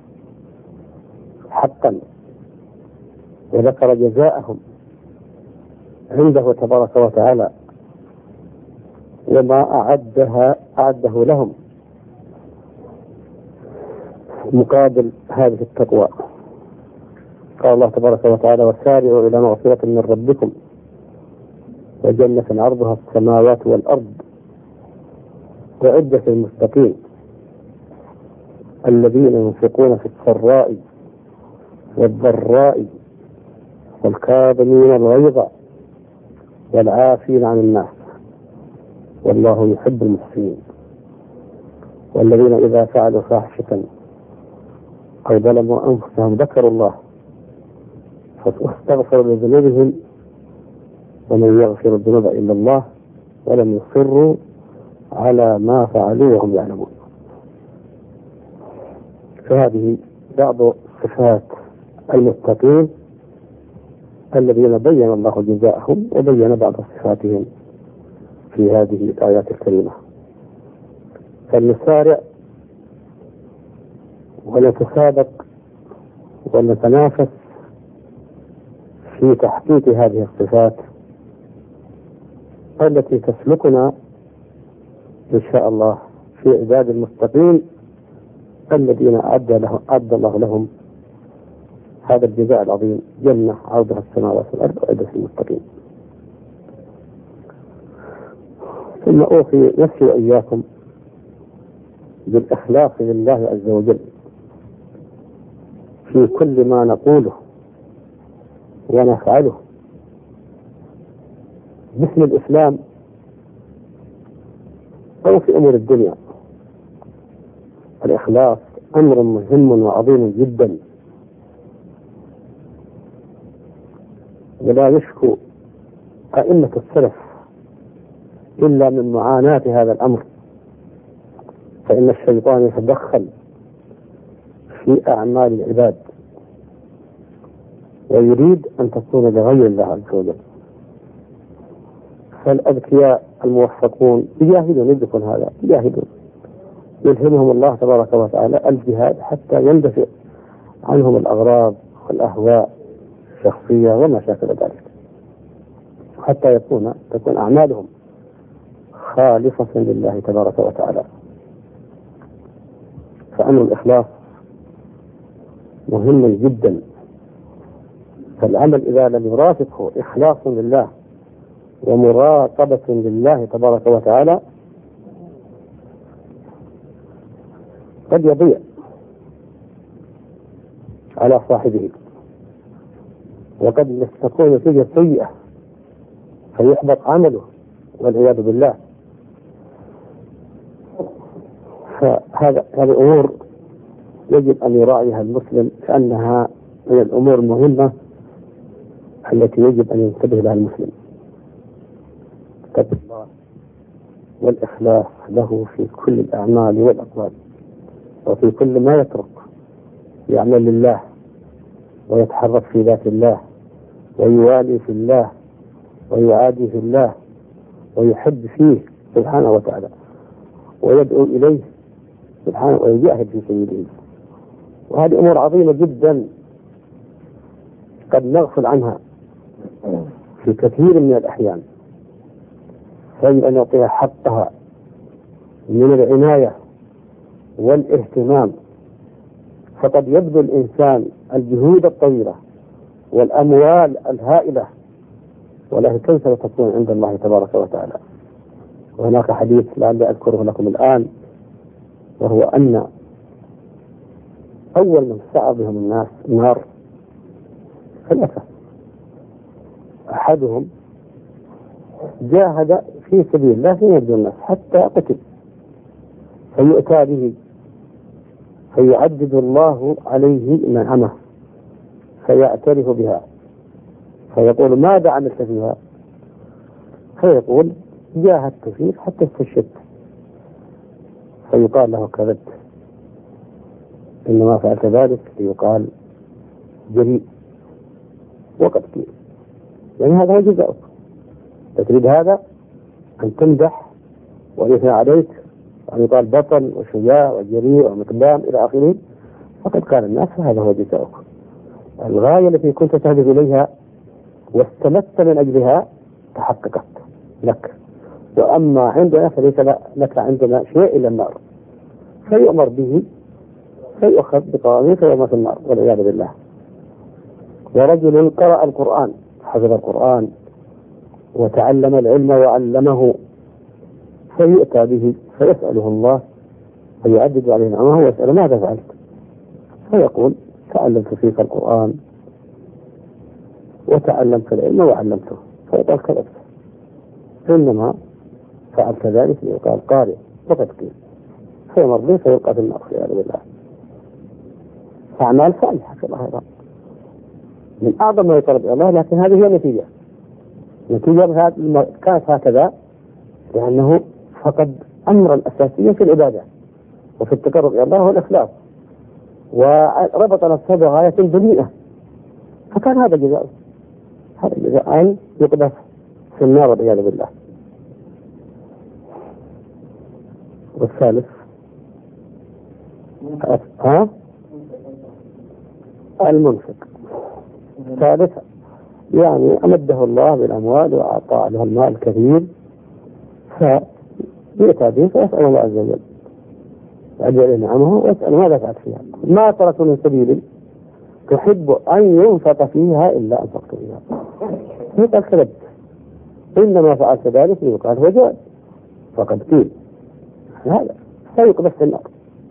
حقا وذكر جزاءهم عنده تبارك وتعالى وما أعدها أعده لهم مقابل هذه التقوى. قال الله تبارك وتعالى: وسارعوا إلى مغفرة من ربكم وجنة عرضها السماوات والأرض وعدة المتقين الذين ينفقون في السراء والضراء والكاظمين الغيظ والعافين عن الناس والله يحب المحسنين، والذين إذا فعلوا فاحشة أو ظلموا أنفسهم ذكروا الله واستغفروا لذنوبهم ومن يغفر الذنوب إلا الله ولم يصروا على ما فعلوا وهم يعلمون. فهذه بعض صفات المتقين الذين بين الله جزاءهم وبين بعض صفاتهم في هذه الآيات الكريمة. فلنسارع ونتسابق ونتنافس في تحقيق هذه الصفات التي تسلكنا إن شاء الله في عباد المتقين الذين أعد له أعد الله لهم هذا الجزاء العظيم، جنة عرضها السماوات والأرض وعدة المتقين. ثم أوصي نفسي وإياكم بالإخلاص لله عز وجل في كل ما نقوله ونفعله باسم الإسلام أو في أمور الدنيا. الإخلاص أمر مهم وعظيم جدا، ولا يشكو أئمة السلف إلا من معاناة هذا الأمر، فإن الشيطان يتدخل في أعمال العباد ويريد أن تكون لغير الله عز وجل. فالأذكياء الموفقون يجاهدون يدركون هذا، يجاهدون يلهمهم الله تبارك وتعالى الجهاد حتى يندفع عنهم الأغراض والأهواء الشخصية وما شاكل ذلك، حتى يكون تكون أعمالهم خالصة لله تبارك وتعالى. فأمر الإخلاص مهم جدا، فالعمل إذا لم يرافقه إخلاص لله ومراقبة لله تبارك وتعالى قد يضيع على صاحبه، وقد تكون نتيجة سيئة فيحبط عمله والعياذ بالله. فهذا هذه أمور يجب أن يراعيها المسلم، كأنها من الأمور المهمة التي يجب أن ينتبه لها المسلم. تقوى الله والإخلاص له في كل الأعمال والأقوال، وفي كل ما يترك يعمل لله ويتحرك في ذات الله ويوالي في الله ويعادي في الله ويحب فيه سبحانه وتعالى ويدعو إليه سبحانه ويجاهد في سبيله. وهذه أمور عظيمة جدا قد نغفل عنها في كثير من الأحيان، فيجب أن يعطيها حقها من العناية والاهتمام. فقد يبذل الإنسان الجهود الطويلة والأموال الهائلة، ولكن كيف تكون عند الله تبارك وتعالى؟ وهناك حديث لعلي أذكره لكم الآن، وهو أن أول من سعى بهم الناس النار ثلاثة. أحدهم جاهد في سبيل الله في يد الناس حتى قتل، فيؤتى به فيعدد الله عليه نعمه فيعترف بها، فيقول ماذا عملت فيها؟ فيقول جاهدت فيك حتى استشهدت، فيقال له كذبت، إنما فعلت ذلك ليقال جريء وقد قيل. يعني هذا هو جزاؤك. تريد هذا أن تمدح ويثنى عليك وأن يقال بطل وشجاع وجريء ومقدام إلى آخره، فقد قال الناس هذا هو جزاؤك. الغاية التي كنت تهدف إليها واستمدت من أجلها تحققت لك، وأما عندنا فليس لك عندنا شيء إلا النار، فيؤمر به فيؤخذ بقوانين فيؤمر في النار والعياذ بالله. ورجل قرأ القرآن حفظ القرآن وتعلم العلم وعلمه، فيؤتى به فيسأله الله فيعدد عليه نعمه ويسأل ماذا فعلت؟ فيقول تعلمت فيك القرآن وتعلمت العلم وعلمته، فيقال كذبت، إنما فعلت ذلك ليقال قارئ وقد قيل، فيمر به فيلقى في النار والعياذ بالله. أعمال صالحة في الله أيضا من أعظم ما يطلب الله، لكن هذه هي النتيجة. نتيجة كانت هكذا لأنه فقد أمرا أساسيا في العبادة وفي التقرب إلى الله والإخلاص، وربط نفسه بغاية دنيئة، فكان هذا جزاؤه، هذا جزاء أن يقذف في النار والعياذ بالله. والثالث ها المنفق. ثالثا يعني أمده الله بالأموال وأعطى له المال الكثير، فيؤتى به فيسأل الله عز وجل يعجل نعمه ويسأل ماذا فعلت فيها؟ ما تركت من سبيل تحب أن ينفق فيها إلا أنفقت فيها، فقد كذبت، إنما فعلت ذلك ليقال هو جواد فقد قيل، هذا فيقذف في النار.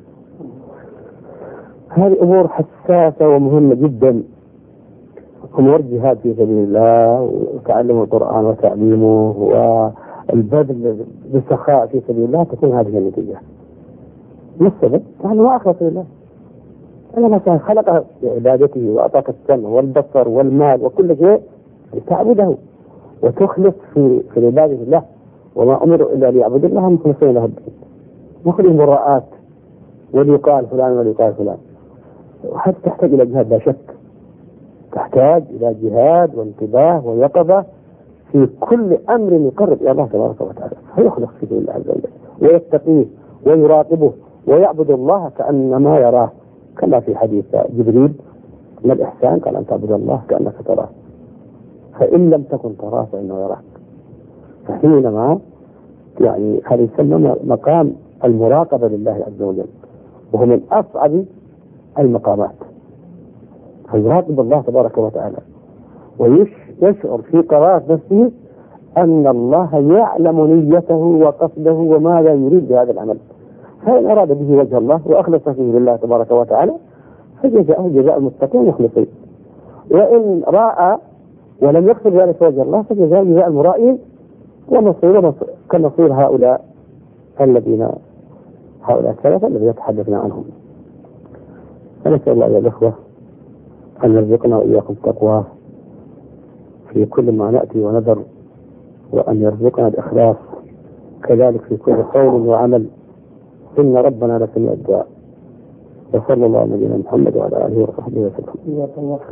هذه أمور حساسة ومهمة جدا، أمور جهاد في سبيل الله وتعلم القرآن وتعليمه والبذل بالسخاء في سبيل الله، تكون هذه النتيجة. ما السبب؟ يعني ما أخلص لله، أنا مثلا خلق عبادته وأعطاك السمع والبصر والمال وكل شيء لتعبده وتخلص في في عبادة الله، وما أمروا إلا ليعبد الله مخلصين له الدين، مخلص براءات وليقال فلان وليقال فلان. وحتى تحتاج إلى جهاد لا شك، تحتاج إلى جهاد وانتباه ويقظة في كل أمر يقرب إلى الله تبارك وتعالى، فيخلص في دين الله عز وجل ويتقيه ويراقبه ويعبد الله كأنما يراه، كما في حديث جبريل ما الإحسان؟ قال أن تعبد الله كأنك تراه فإن لم تكن تراه فإنه يراك. فحينما يعني هذا يسمى مقام المراقبة لله عز وجل، وهو من أصعب المقامات. فيراقب الله تبارك وتعالى ويشعر في قرارة نفسه أن الله يعلم نيته وقصده وماذا يريد بهذا العمل، فإن أراد به وجه الله وأخلص فيه لله تبارك وتعالى فجزاءه جزاء المتقين مخلصين، وإن رأى ولم يقصد ذلك وجه الله فجزاءه جزاء المرائين ومصير كمصير هؤلاء الذين هؤلاء الثلاثة الذين يتحدثنا عنهم. فنسأل الله يا الأخوة أن يرزقنا وإياكم تقواه في كل ما نأتي ونذر، وأن يرزقنا الإخلاص كذلك في كل قول وعمل، إن ربنا لسميع الدعاء. وصلى الله على نبينا محمد وعلى آله وصحبه وسلم.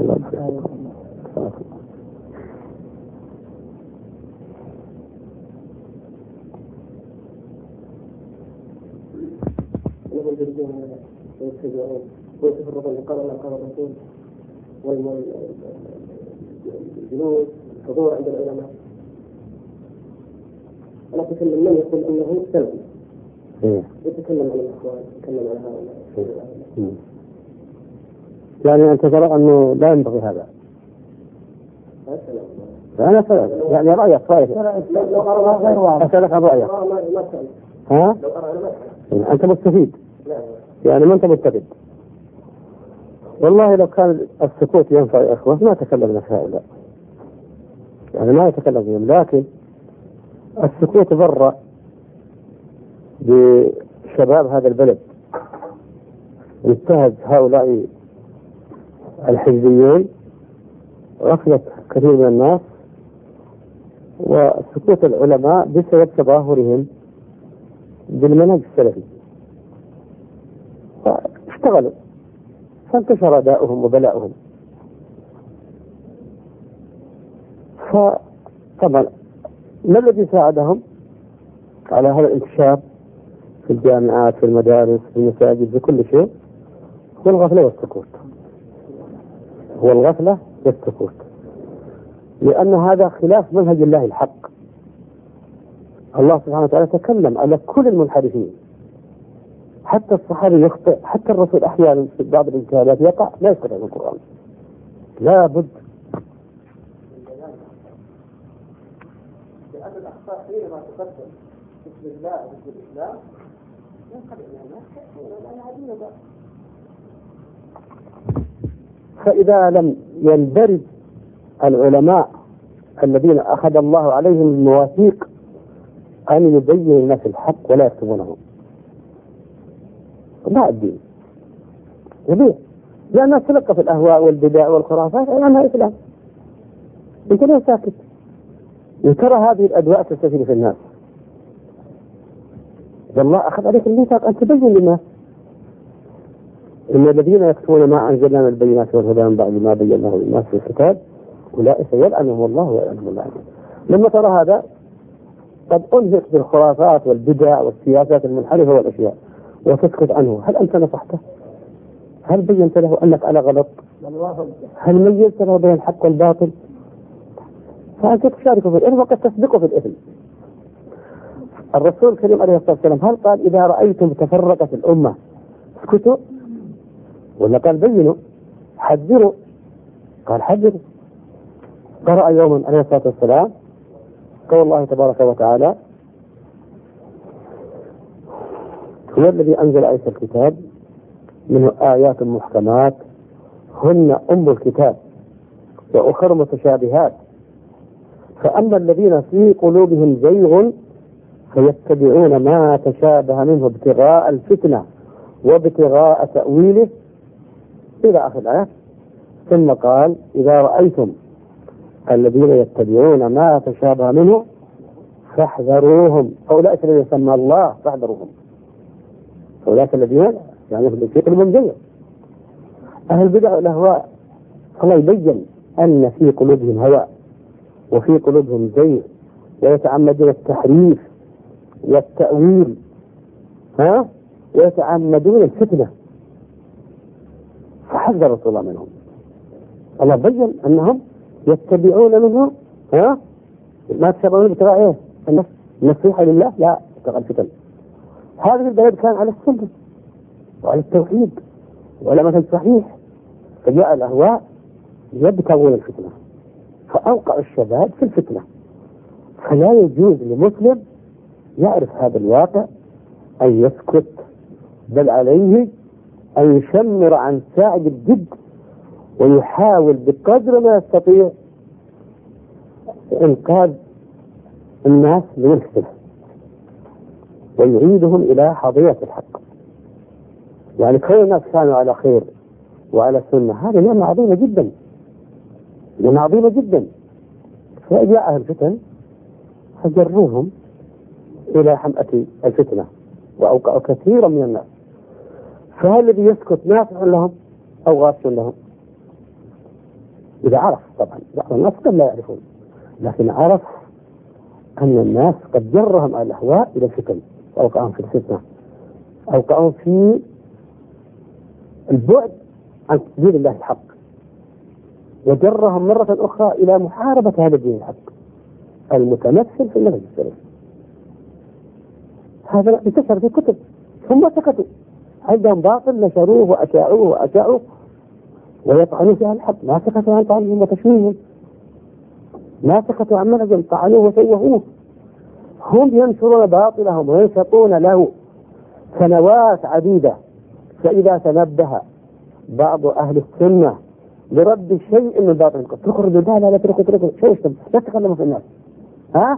ويتفرق اللي قال الله قال الرسول والجنود حضور عند العلماء. أنا أتكلم من يقول أنه سلبي يتكلم عن الأخوان يتكلم عن هؤلاء، يعني أنت ترى أنه لا ينبغي هذا؟ أنا أسألك يعني رأيك رأيك لو أرى غير واضح أسألك عن رأيك. ها؟ لو أرى ما أنت مستفيد يعني ما أنت مستفيد. والله لو كان السكوت ينفع يا أخوة ما تكلمنا في هؤلاء، يعني ما يتكلم فيهم، لكن السكوت ضر بشباب هذا البلد. انتهز هؤلاء الحزبيون غفلة كثير من الناس وسكوت العلماء بسبب تظاهرهم بالمنهج السلفي، فاشتغلوا فانتشر داؤهم وبلاؤهم. فطبعا ما الذي ساعدهم على هذا الانتشار في الجامعات في المدارس في المساجد في كل شيء؟ هو الغفلة والسكوت، هو الغفلة والسكوت، لأن هذا خلاف منهج الله الحق. الله سبحانه وتعالى تكلم على كل المنحرفين، حتى الصحابي يخطئ، حتى الرسول أحيانا في بعض الانتهاكات يقع لا يستطيع في القرآن. لا بد لأن الأخطاء حينما تقدم بسم الله بسم الإسلام ينقل إلى الناس. فإذا لم يندرج العلماء الذين أخذ الله عليهم المواثيق أن يبين الناس الحق ولا يكتبونه، لا الدين يبيع، لأن الناس تلقى في الأهواء والبدع والخرافات أنها إسلام. أنت ليه ساكت؟ وترى هذه الأدواء تستفيد في الناس. والله أخذ عليك الميثاق أن تبين للناس إن الذين يكتمون ما أنزلنا من البينات والهدى من بعد ما بيناه للناس في الكتاب أولئك يلعنهم الله ويلعنهم الله. لما ترى هذا قد أنهك بالخرافات والبدع والسياسات المنحرفة والأشياء وتسكت عنه، هل أنت نصحته؟ هل بينت له أنك على غلط؟ هل ميزت له بين الحق والباطل؟ فأنت تشاركه في الإثم وقد تسبقه في الإثم. الرسول الكريم عليه الصلاة والسلام هل قال إذا رأيتم تفرقت الأمة اسكتوا؟ ولا قال بينوا حذروا؟ قال حذروا. قرأ يوما عليه الصلاة والسلام قول الله تبارك وتعالى هو الذي أنزل عليك الكتاب منه آيات محكمات هن أم الكتاب وأخر متشابهات فأما الذين في قلوبهم زيغ فيتبعون ما تشابه منه ابتغاء الفتنة وابتغاء تأويله إلى آخر الآية. ثم قال إذا رأيتم الذين يتبعون ما تشابه منه فاحذروهم، أولئك الذين سمى الله فاحذروهم، أولئك الذين يعني في قلوبهم زيغ. أهل البدع والأهواء الله يبين أن في قلوبهم هوى وفي قلوبهم زيغ ويتعمدون التحريف والتأويل ها ويتعمدون الفتنة، فحذر رسول الله منهم. الله بين أنهم يتبعون منه ها ما تشابهون ابتغاء ايه النفس نصيحة لله لا تقع الفتن. هذا البلد كان على السنة وعلى التوحيد وعلى مثل صحيح، فجاء الأهواء يبتغون الفتنة فأوقع الشباب في الفتنة. فلا يجوز لمسلم يعرف هذا الواقع أن يسكت، بل عليه أن يشمر عن ساعد الجد ويحاول بقدر ما يستطيع إنقاذ الناس من الفتنة ويعيدهم إلى حظيرة الحق. يعني كل الناس كانوا على خير وعلى سنة، هذه نعمة عظيمة جدا، نعمة عظيمة جدا. فجاء الفتن فجروهم إلى حمأة الفتنة وأوقعوا كثيرا من الناس. فهل الذي يسكت نافع لهم أو غاش لهم؟ إذا عرف، طبعا بعض الناس قد لا يعرفون، لكن عرف أن الناس قد جرهم الأهواء إلى الفتن وأوقعهم في الفتنة، أوقعهم في البعد عن دين الله الحق، وجرهم مرة أخرى إلى محاربة هذا الدين الحق المتمثل في المنهج السلفي. هذا انتشر في كتب ثم سكتوا، عندهم باطل نشروه وأشاعوه وأشاعوه ويطعنوا في الحق، ما سكتوا عن طعنهم وتشويههم، ما سكتوا عن منهج طعنوه وشوهوه. هم ينشرون باطلهم وينشطون له سنوات عديدة. فإذا تنبه بعض أهل السنة لرد شيء من باطل تخرج لا لا لا تركوا تركوا شو لا تتكلموا في الناس، ها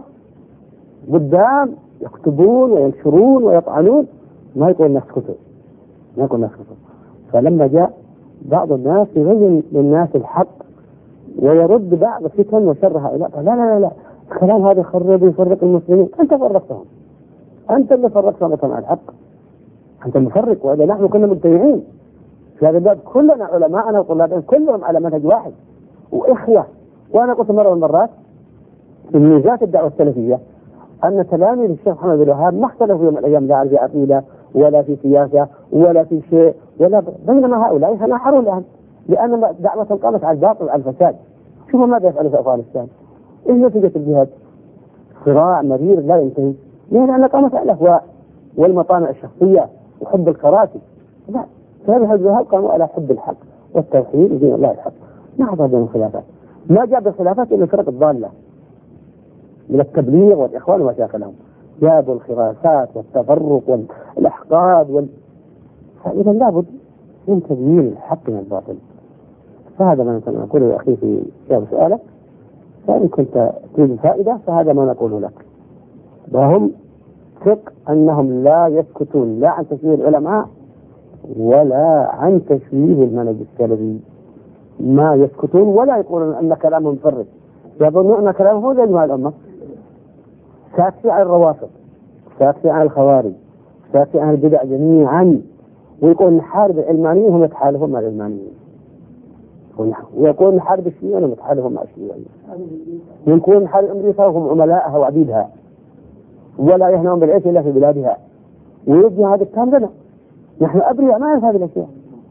قدام يكتبون وينشرون ويطعنون، ما يقول الناس كتب، ما يقول الناس كتب. فلما جاء بعض الناس يبين للناس الحق ويرد بعض الفتن وشر هؤلاء، لا لا لا لا الكلام هذا يخرب ويفرق المسلمين. أنت فرقتهم، أنت اللي فرقتهم عن الحق، أنت المفرق. وإذا نحن كنا متبعين في هذا الباب كلنا علماءنا وطلابنا كلهم على منهج واحد وإخوة. وأنا قلت مرة من المرات من ميزات الدعوة السلفية أن تلاميذ الشيخ محمد بن الوهاب ما اختلفوا يوم من الأيام لا في عقيدة ولا في سياسة ولا في شيء، ولا بينما هؤلاء يتناحرون الآن لأن دعوة قامت على الباطل وعلى الفساد. شوفوا ماذا يفعل في أفغانستان، إيش نتيجة الجهاد؟ صراع مرير لا ينتهي، لأن قامت على الأهواء والمطامع الشخصية وحب الكراسي. لا، فهذه الجهاد قاموا على حب الحق والتوحيد ودين الله الحق. ما حصل بين الخلافات، ما جاب الخلافات إلا الفرق الضالة من التبليغ والإخوان ومشاكلهم، جابوا الخراسات والتفرق والأحقاد وال... فإذا لابد من تبيين الحق من الباطل. فهذا ما نقول يا أخي في جواب سؤالك، فإن كنت تريد فائدة فهذا ما نقول لك. وهم ثق أنهم لا يسكتون لا عن تشويه العلماء ولا عن تشويه المنهج السلفي، ما يسكتون ولا يقولون أن كلامهم مفرط، يظنون أن كلامهم هو يجمع الأمة. ساكتي عن الروافض، ساكتي عن الخوارج، ساكتي عن البدع جميعا، ويقول نحارب العلمانيين هم يتحالفون مع العلمانيين، ويقول نحارب الشيوعيين هم يتحالفون مع الشيوعيين، ويقول نحارب أمريكا وهم عملاءها وعبيدها ولا يهنون بالعيش إلا في بلادها، ويبني هذا الكلام لنا. نحن أبرياء ما نعرف هذه الأشياء.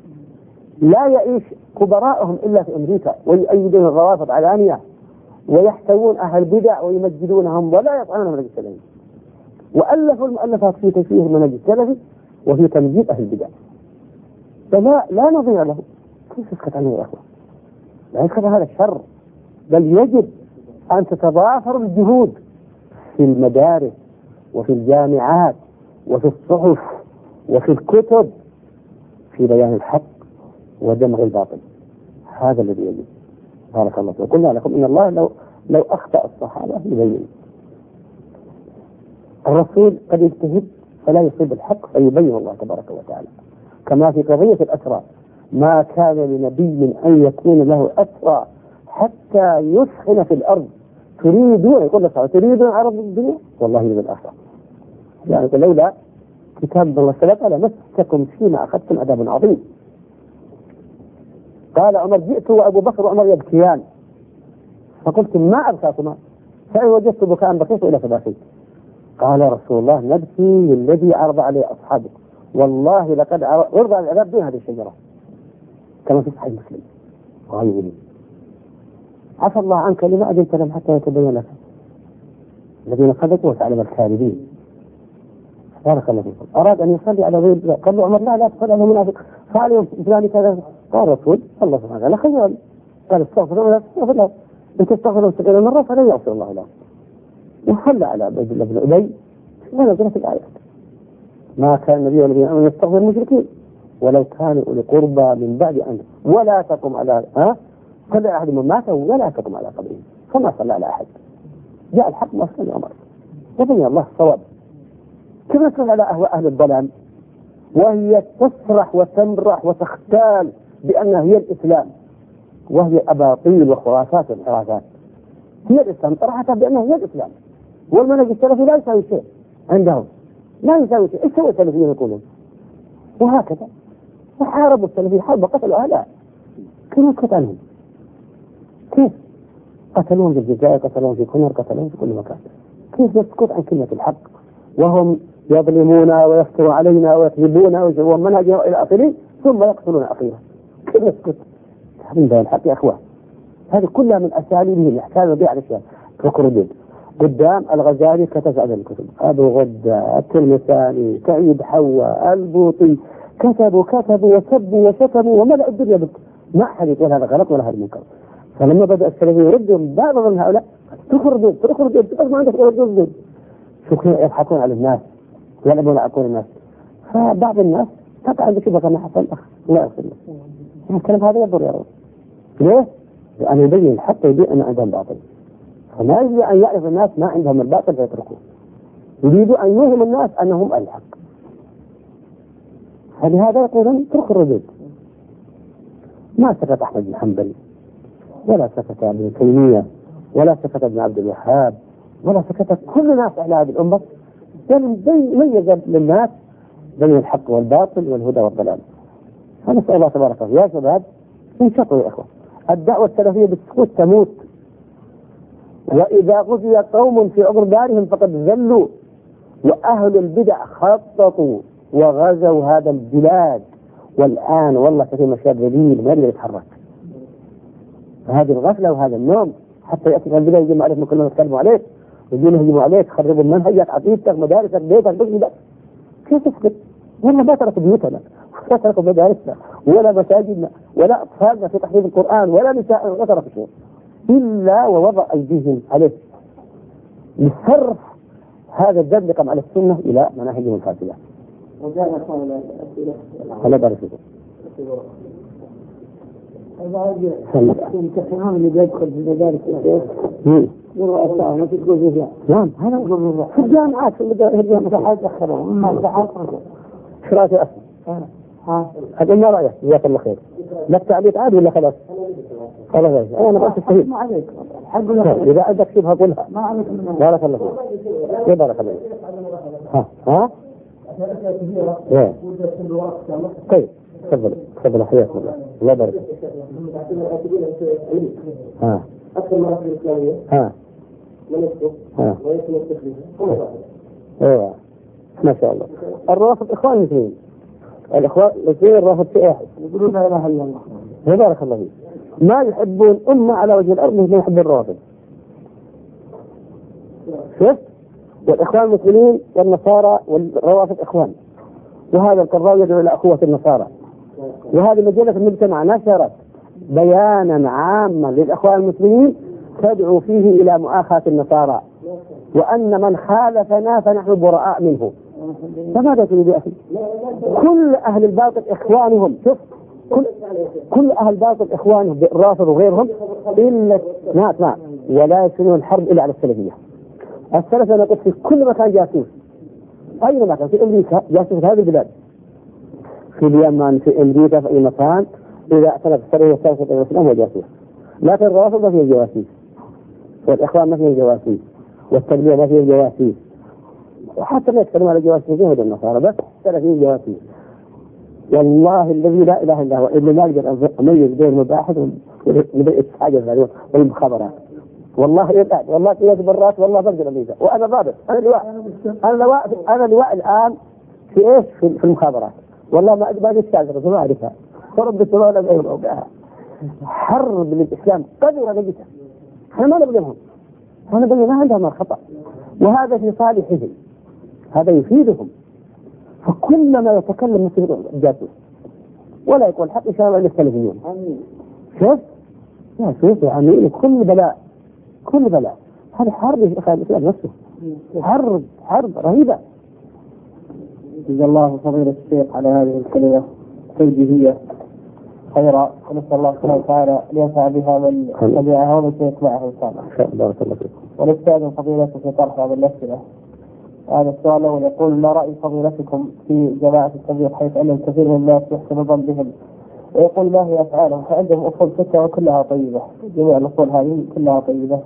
لا يعيش كبراءهم إلا في أمريكا ويؤيدون الروافض علانية ويحتوون أهل البدع ويمجدونهم ولا يطعنون المنهج السلفي، وألفوا المؤلفات في تشويه المنهج السلفي وفي تمجيد أهل البدع. فلا لا نضيع له. كيف يسكت عنه يا أخوة؟ لا يسكت هذا الشر، بل يجب أن تتضافر الجهود في المدارس وفي الجامعات وفي الصحف وفي الكتب في بيان الحق ودمغ الباطل. هذا الذي يجب. بارك الله فيكم. قلنا لكم إن الله لو لو أخطأ الصحابة يبين. الرسول قد يجتهد فلا يصيب الحق فيبين الله تبارك وتعالى، كما في قضية الأسرى ما كان لنبي أن يكون له أسرى حتى يسخن في الأرض تريدون، يقول لك تريدون عرض الدنيا والله من الآخرة. يعني لولا كتاب الله سبق لمسكم فيما أخذتم عذاب عظيم. قال عمر جئت وأبو بكر وعمر يبكيان فقلت ما أبكاكما؟ فإن وجدت بكاء بكيت إلى فبكيت. قال رسول الله نبكي الذي عرض عليه أصحابك، والله لقد عرض على العذاب دون هذه الشجرة، كما في صحيح مسلم. غيري عفى الله عنك لما أذنت لهم حتى يتبين لك. الذين صدقوا وتعلم الكاذبين. بارك الله فيكم. أراد أن يصلي على غير الله، قال له عمر لا لا تصلي على منافق، فعل فلان كذا. قال الرسول الله سبحانه وتعالى خير، قال استغفر الله استغفر الله، إن تستغفر سبعين مرة فلن يغفر الله له. وصلى على عبد الله بن أبي ونزلت الآيات ما كان النبي والذين آمنوا يستغفر المشركين ولو كانوا أولي قربى من بعد أن ولا تقم على ها صلى أحد من مات ولا تقم على قبره، فما صلى على أحد. جاء الحق ما صلى عمر وبين الله الصواب. كما صلى على أهل أهل الضلال وهي تصرح وتمرح وتختال بأنها هي الإسلام، وهي أباطيل وخرافات وانحرافات. هي الإسلام طرحتها بأنها هي الإسلام، والمنهج السلفي لا يساوي شيء عندهم، لا يساوي شيء. ايش سوى السلفيين يقولون؟ وهكذا وحاربوا السلفيين حرب قتلوا أهلها. كيف قتلهم؟ كيف قتلوهم في الجزائر، قتلوهم في كنر، قتلوهم في كل مكان. كيف نسكت عن كلمة الحق وهم يظلمونا ويفتروا علينا ويكذبونا ويجرون منهجنا إلى آخره ثم يقتلون أخيرا؟ كيف نسكت عند الحق يا أخوان؟ هذه كلها من أساليبهم يحتاج بها على الشيء. فكردين قدام الغزالي كتب هذه الكتب، أبو غدة، التلمساني، سعيد حوا، البوطي، كتبوا كتبوا وسبوا وشتموا وملأوا الدنيا بك. ما أحد يقول هذا غلط ولا هذا منكر. فلما بدأ السلفيين يردهم بعض من هؤلاء تخرجون تخرجون تخرج ما عندك تخرجون، شو كانوا يضحكون على الناس يلعبون عقول الناس. فبعض الناس تقع بكذا كما حصل الأخ لا يغفر له. الكلام هذا يضر يا رب. ليه؟ لأن يبين الحق يبين أن عندهم باطل، فما يجب أن يعرف الناس ما عندهم الباطل فيتركوه، يريدوا أن يوهم الناس أنهم الحق. فلهذا يقولون اترك الردود. ما سكت أحمد بن حنبل ولا سكت ابن تيمية ولا سكت ابن عبد الوهاب ولا سكت كل الناس على هذه الأمة، بل ميز للناس بين الحق والباطل والهدى والضلال. فنسأل الله تبارك وتعالى يا شباب انشطوا يا إخوة. الدعوة السلفية بالسكوت تموت، وإذا غزي قوم في عقر دارهم فقد ذلوا، وأهل البدع خططوا وغزوا هذا البلاد، والآن والله كثير مشاهد ذليل ما يقدر يتحرك. فهذه الغفلة وهذا النوم حتى يأتي البدع يجمع عليك من كل ما يتكلموا عليك ويجينا يهجموا عليك، خربوا المنهجات عقيدتك مدارسك بيتك بيتك. كيف تفكر؟ والله ما تركوا بيوتنا ولا تركوا مدارسنا ولا مساجدنا ولا أطفالنا في تحفيظ القرآن ولا نساء ولا تركوا شيء إلا ووضع أيديهم عليه لصرف هذا الدبلقم على السنة إلى مناهجهم الفاسدة. وجاء أخوانا الأسئلة الله يبارك فيكم. الامتحان اللي بيدخل في مدارس الشيخ والرؤساء ما تقول فيها. نعم هذا في الجامعات في الجامعات دخلهم ما امتحان شرائط أصل. ها هذا ما رأيك؟ جزاك الله خير. لك تعليق عادي ولا خلاص؟ خلاص أنا بس استفيد. ما عليك. إذا عندك شبهة قولها. ما عليك. بارك الله فيك. بارك الله فيك. ها ها. إيه. طيب تفضل تفضل حياكم الله. الله يبارك. ها. أكثر مرات الإسلامية. ها. من يكتب. ها. ويكتب التخليف. ايوه ما شاء الله. الروافض اخوان الاثنين، الاخوان الاثنين الرافض في واحد يقولون لا اله الا الله. بارك الله فيك. ما يحبون امه على وجه الارض مثل ما يحب الروافض. شفت؟ والاخوان المسلمين والنصارى والروافض اخوان، وهذا القراء يدعو الى اخوه النصارى. وهذه مجله المجتمع نشرت بيانا عاما للاخوان المسلمين تدعو فيه الى مؤاخاة النصارى، وأن من خالفنا فنحن براء منه. فماذا تريد يا أخي؟ كل أهل الباطل إخوانهم، شوف كل, كل أهل الباطل إخوانهم بالرافض وغيرهم إلا ما ما ولا يسنون الحرب إلا على السلفية. السلف أنا قلت في كل مكان جاسوس، أين مكان في أمريكا جاسوس في هذه البلاد، في اليمن في أمريكا في أي مكان إذا اعتنق السلفية السلفية الإسلام هو جاسوس. لكن الرافض ما فيه جواسيس، والإخوان ما فيه جواسيس، والتبليغ ما فيه جواسيس، وحتى ما يتكلمون على جواسيس يهود النصارى بس ثلاثين جواسيس. والله الذي لا إله إلا هو اللي ما يقدر أن أميز بين المباحث والإتحاجة والمخابرات. والله يبعد والله قياس برات والله بقدر أميزه، وأنا ضابط أنا لواء أنا لواء أنا لواء الآن في إيش في المخابرات. والله ما ما أدري ما أعرفها فرب السماء ولا غيره وقعها حرب للإسلام قدر نجسه. احنا ما نبغيهم، احنا نبغي ما عندهم الخطأ، وهذا في صالحهم، هذا يفيدهم. فكلما يتكلم مثل جاسوس ولا يقول حق إن شاء الله للتلفزيون. شوف يا شوف يا عمي، كل بلاء كل بلاء هذا حرب يا أخي الإسلام نفسه، حرب حرب رهيبة. جزا الله فضيلة الشيخ على هذه الكلمة توجيهية خيرا، ونسأل الله سبحانه وتعالى لينفع بها من سمعها ومن سيسمعها إن شاء الله. إن شاء الله. بارك الله فيكم. ونستأذن فضيلته في طرح هذه الأسئلة. هذا السؤال الأول يقول: ما رأي فضيلتكم في جماعة التبليغ حيث أن الكثير من الناس يحسن الظن بهم، ويقول ما هي أفعالهم؟ فعندهم أصول ستة وكلها طيبة، جميع الأصول هذه كلها طيبة.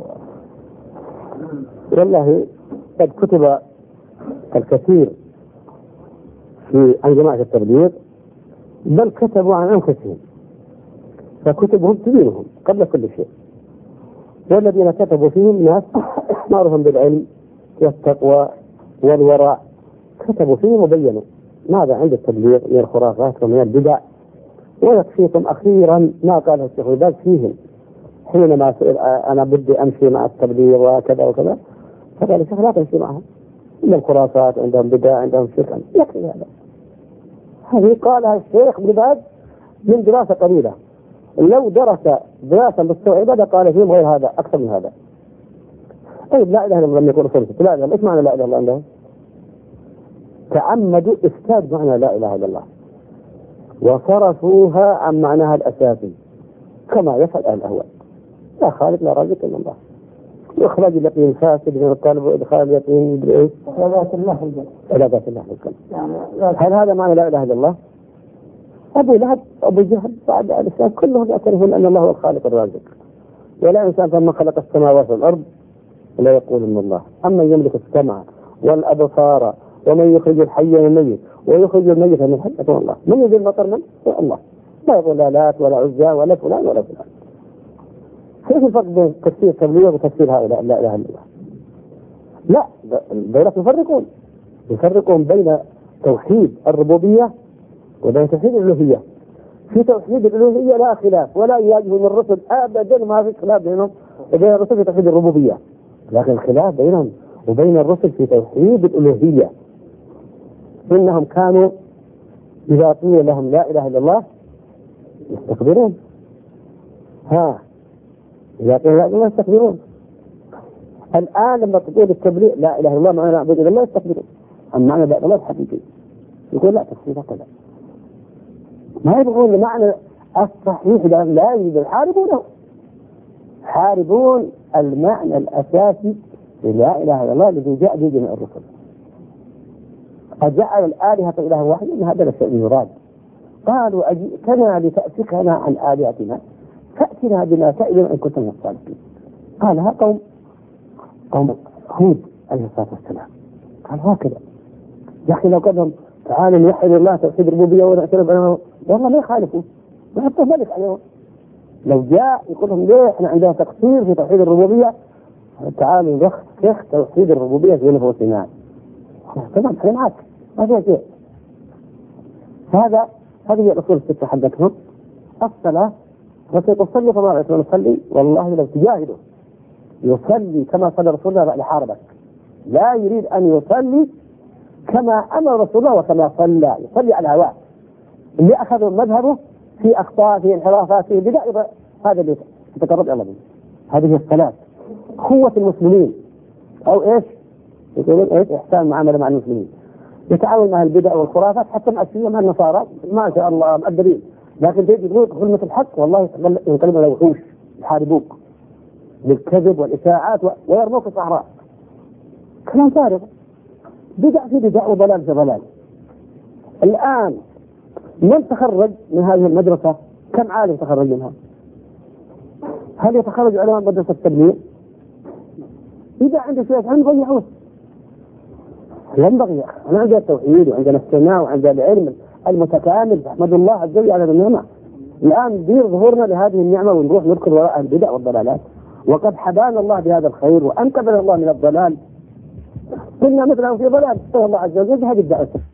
والله قد كتب الكثير في عن جماعة التبليغ، بل كتبوا عن أنفسهم، فكتبهم تبينهم قبل كل شيء. والذين كتبوا فيهم ناس معروفهم بالعلم والتقوى والورع، كتبوا فيهم وبينوا ماذا عند التبليغ من الخرافات ومن البدع. ويكفيكم أخيرا ما قاله الشيخ الباز فيهم حينما سئل أنا بدي أمشي مع التبليغ وكذا وكذا، فقال الشيخ لا تمشي معهم، إن الخرافات عندهم بدع عندهم شرك، يكفي هذا. هذه قالها الشيخ ابن باز من دراسة قليلة، لو درس دراسة مستوعبة لقال فيهم غير هذا أكثر من هذا. طيب لا إله إلا الله يقول رسول الله، لا إله، إيش معنى لا إله إلا الله؟ تعمدوا إفساد معنى لا إله إلا الله وصرفوها عن معناها الأساسي كما يفعل أهل الأهواء. لا خالق لا رازق إلا الله، وإخراج اليقين فاسد من القلب وإدخال اليقين بالإيه؟ علاقات الله علاقات الله بالقلب. هل هذا معنى لا إله إلا الله؟ أبو لهب أبو جهل بعد الإسلام كلهم يعترفون أن الله هو الخالق الرازق، ولا إنسان ثم خلق السماوات والأرض لا يقول إن الله. أما يملك السمع والأبصار ومن يخرج الحي من الميت ويخرج الميت من الحي هو الله. من ينزل المطر من؟ هو الله. لا يقول لا لات ولا عزى ولا فلان ولا فلان. كيف الفرق بين تفسير التبليغ وتفسير هؤلاء لا إله إلا الله؟ لا، الدولة يفرقون يفرقون بين توحيد الربوبية وبين توحيد الألوهية. في توحيد الألوهية لا خلاف ولا يواجه من الرسل أبدا، ما في خلاف بينهم وبين الرسل في توحيد الربوبية، لكن الخلاف بينهم وبين الرسل في توحيد الألوهية. إنهم كانوا إذا قيل لهم لا إله إلا الله يستكبرون. ها إذا قيل لا إله إلا الله يستكبرون. الآن لما تقول التبليغ لا إله إلا الله معنى نعبد إلا الله يستكبرون، أما معنى لا إله إلا الله حقيقي يقول لا تفسير كذا، ما يبغون لمعنى الصحيح لا يريد يحاربونه، حاربون المعنى الأساسي لا إله إلا الله الذي جاء به جميع الرسل. أجعل الآلهة إله واحد، إن هذا الشيء يراد. قالوا أجئتنا لتأفكنا عن آلهتنا فأتنا بما تعدنا إن كنت من الصادقين. قالها قوم قوم هود عليه الصلاة والسلام، قال هكذا يا أخي لو قدم تعالوا نوحد الله توحيد الربوبية ونعترف بأنه والله ما يخالفوا، ما يحطوا ملك عليهم. لو جاء يقول لهم ليه احنا عندنا تقصير في توحيد الربوبية، تعالوا نخ توحيد الربوبية في نفوسنا. تمام احنا معك ما فيها شيء. هذا هذه هي الأصول الستة حقتهم. الصلاة رسول تصلي كما رأيت نصلي، والله لو تجاهده يصلي كما صلى رسول الله لحاربك. لا يريد أن يصلي كما أمر رسول الله وكما صلى، يصلي على هواه. اللي أخذوا مذهبه في أخطاء في انحرافات في بدع، هذا اللي تتقرب إلى الله. هذه الصلاة قوة المسلمين، أو إيش يقولون إيش إحسان معاملة مع المسلمين، يتعاون مع البدع والخرافات حتى مع الشيوعية مع النصارى ما شاء الله مقدرين، لكن تيجي تقول كلمة الحق والله ينقلب على وحوش يحاربوك بالكذب والإشاعات ويرموك في الصحراء. كلام فارغ، بدع في بدع وضلال في ضلال. الآن من تخرج من هذه المدرسة؟ كم عالم تخرج منها؟ هل يتخرج علماء مدرسة التبليغ؟ إذا عنده شيء عنه ضيعوه. ينبغي أنا عندنا التوحيد وعندنا السماع وعندنا العلم المتكامل، أحمد الله عز وجل على النعمة. الآن ندير ظهورنا لهذه النعمة ونروح نركض وراء البدع والضلالات، وقد حبانا الله بهذا الخير وأنقذنا الله من الضلال. كنا مثلا في ضلال، الله عز وجل هذه الدعوة.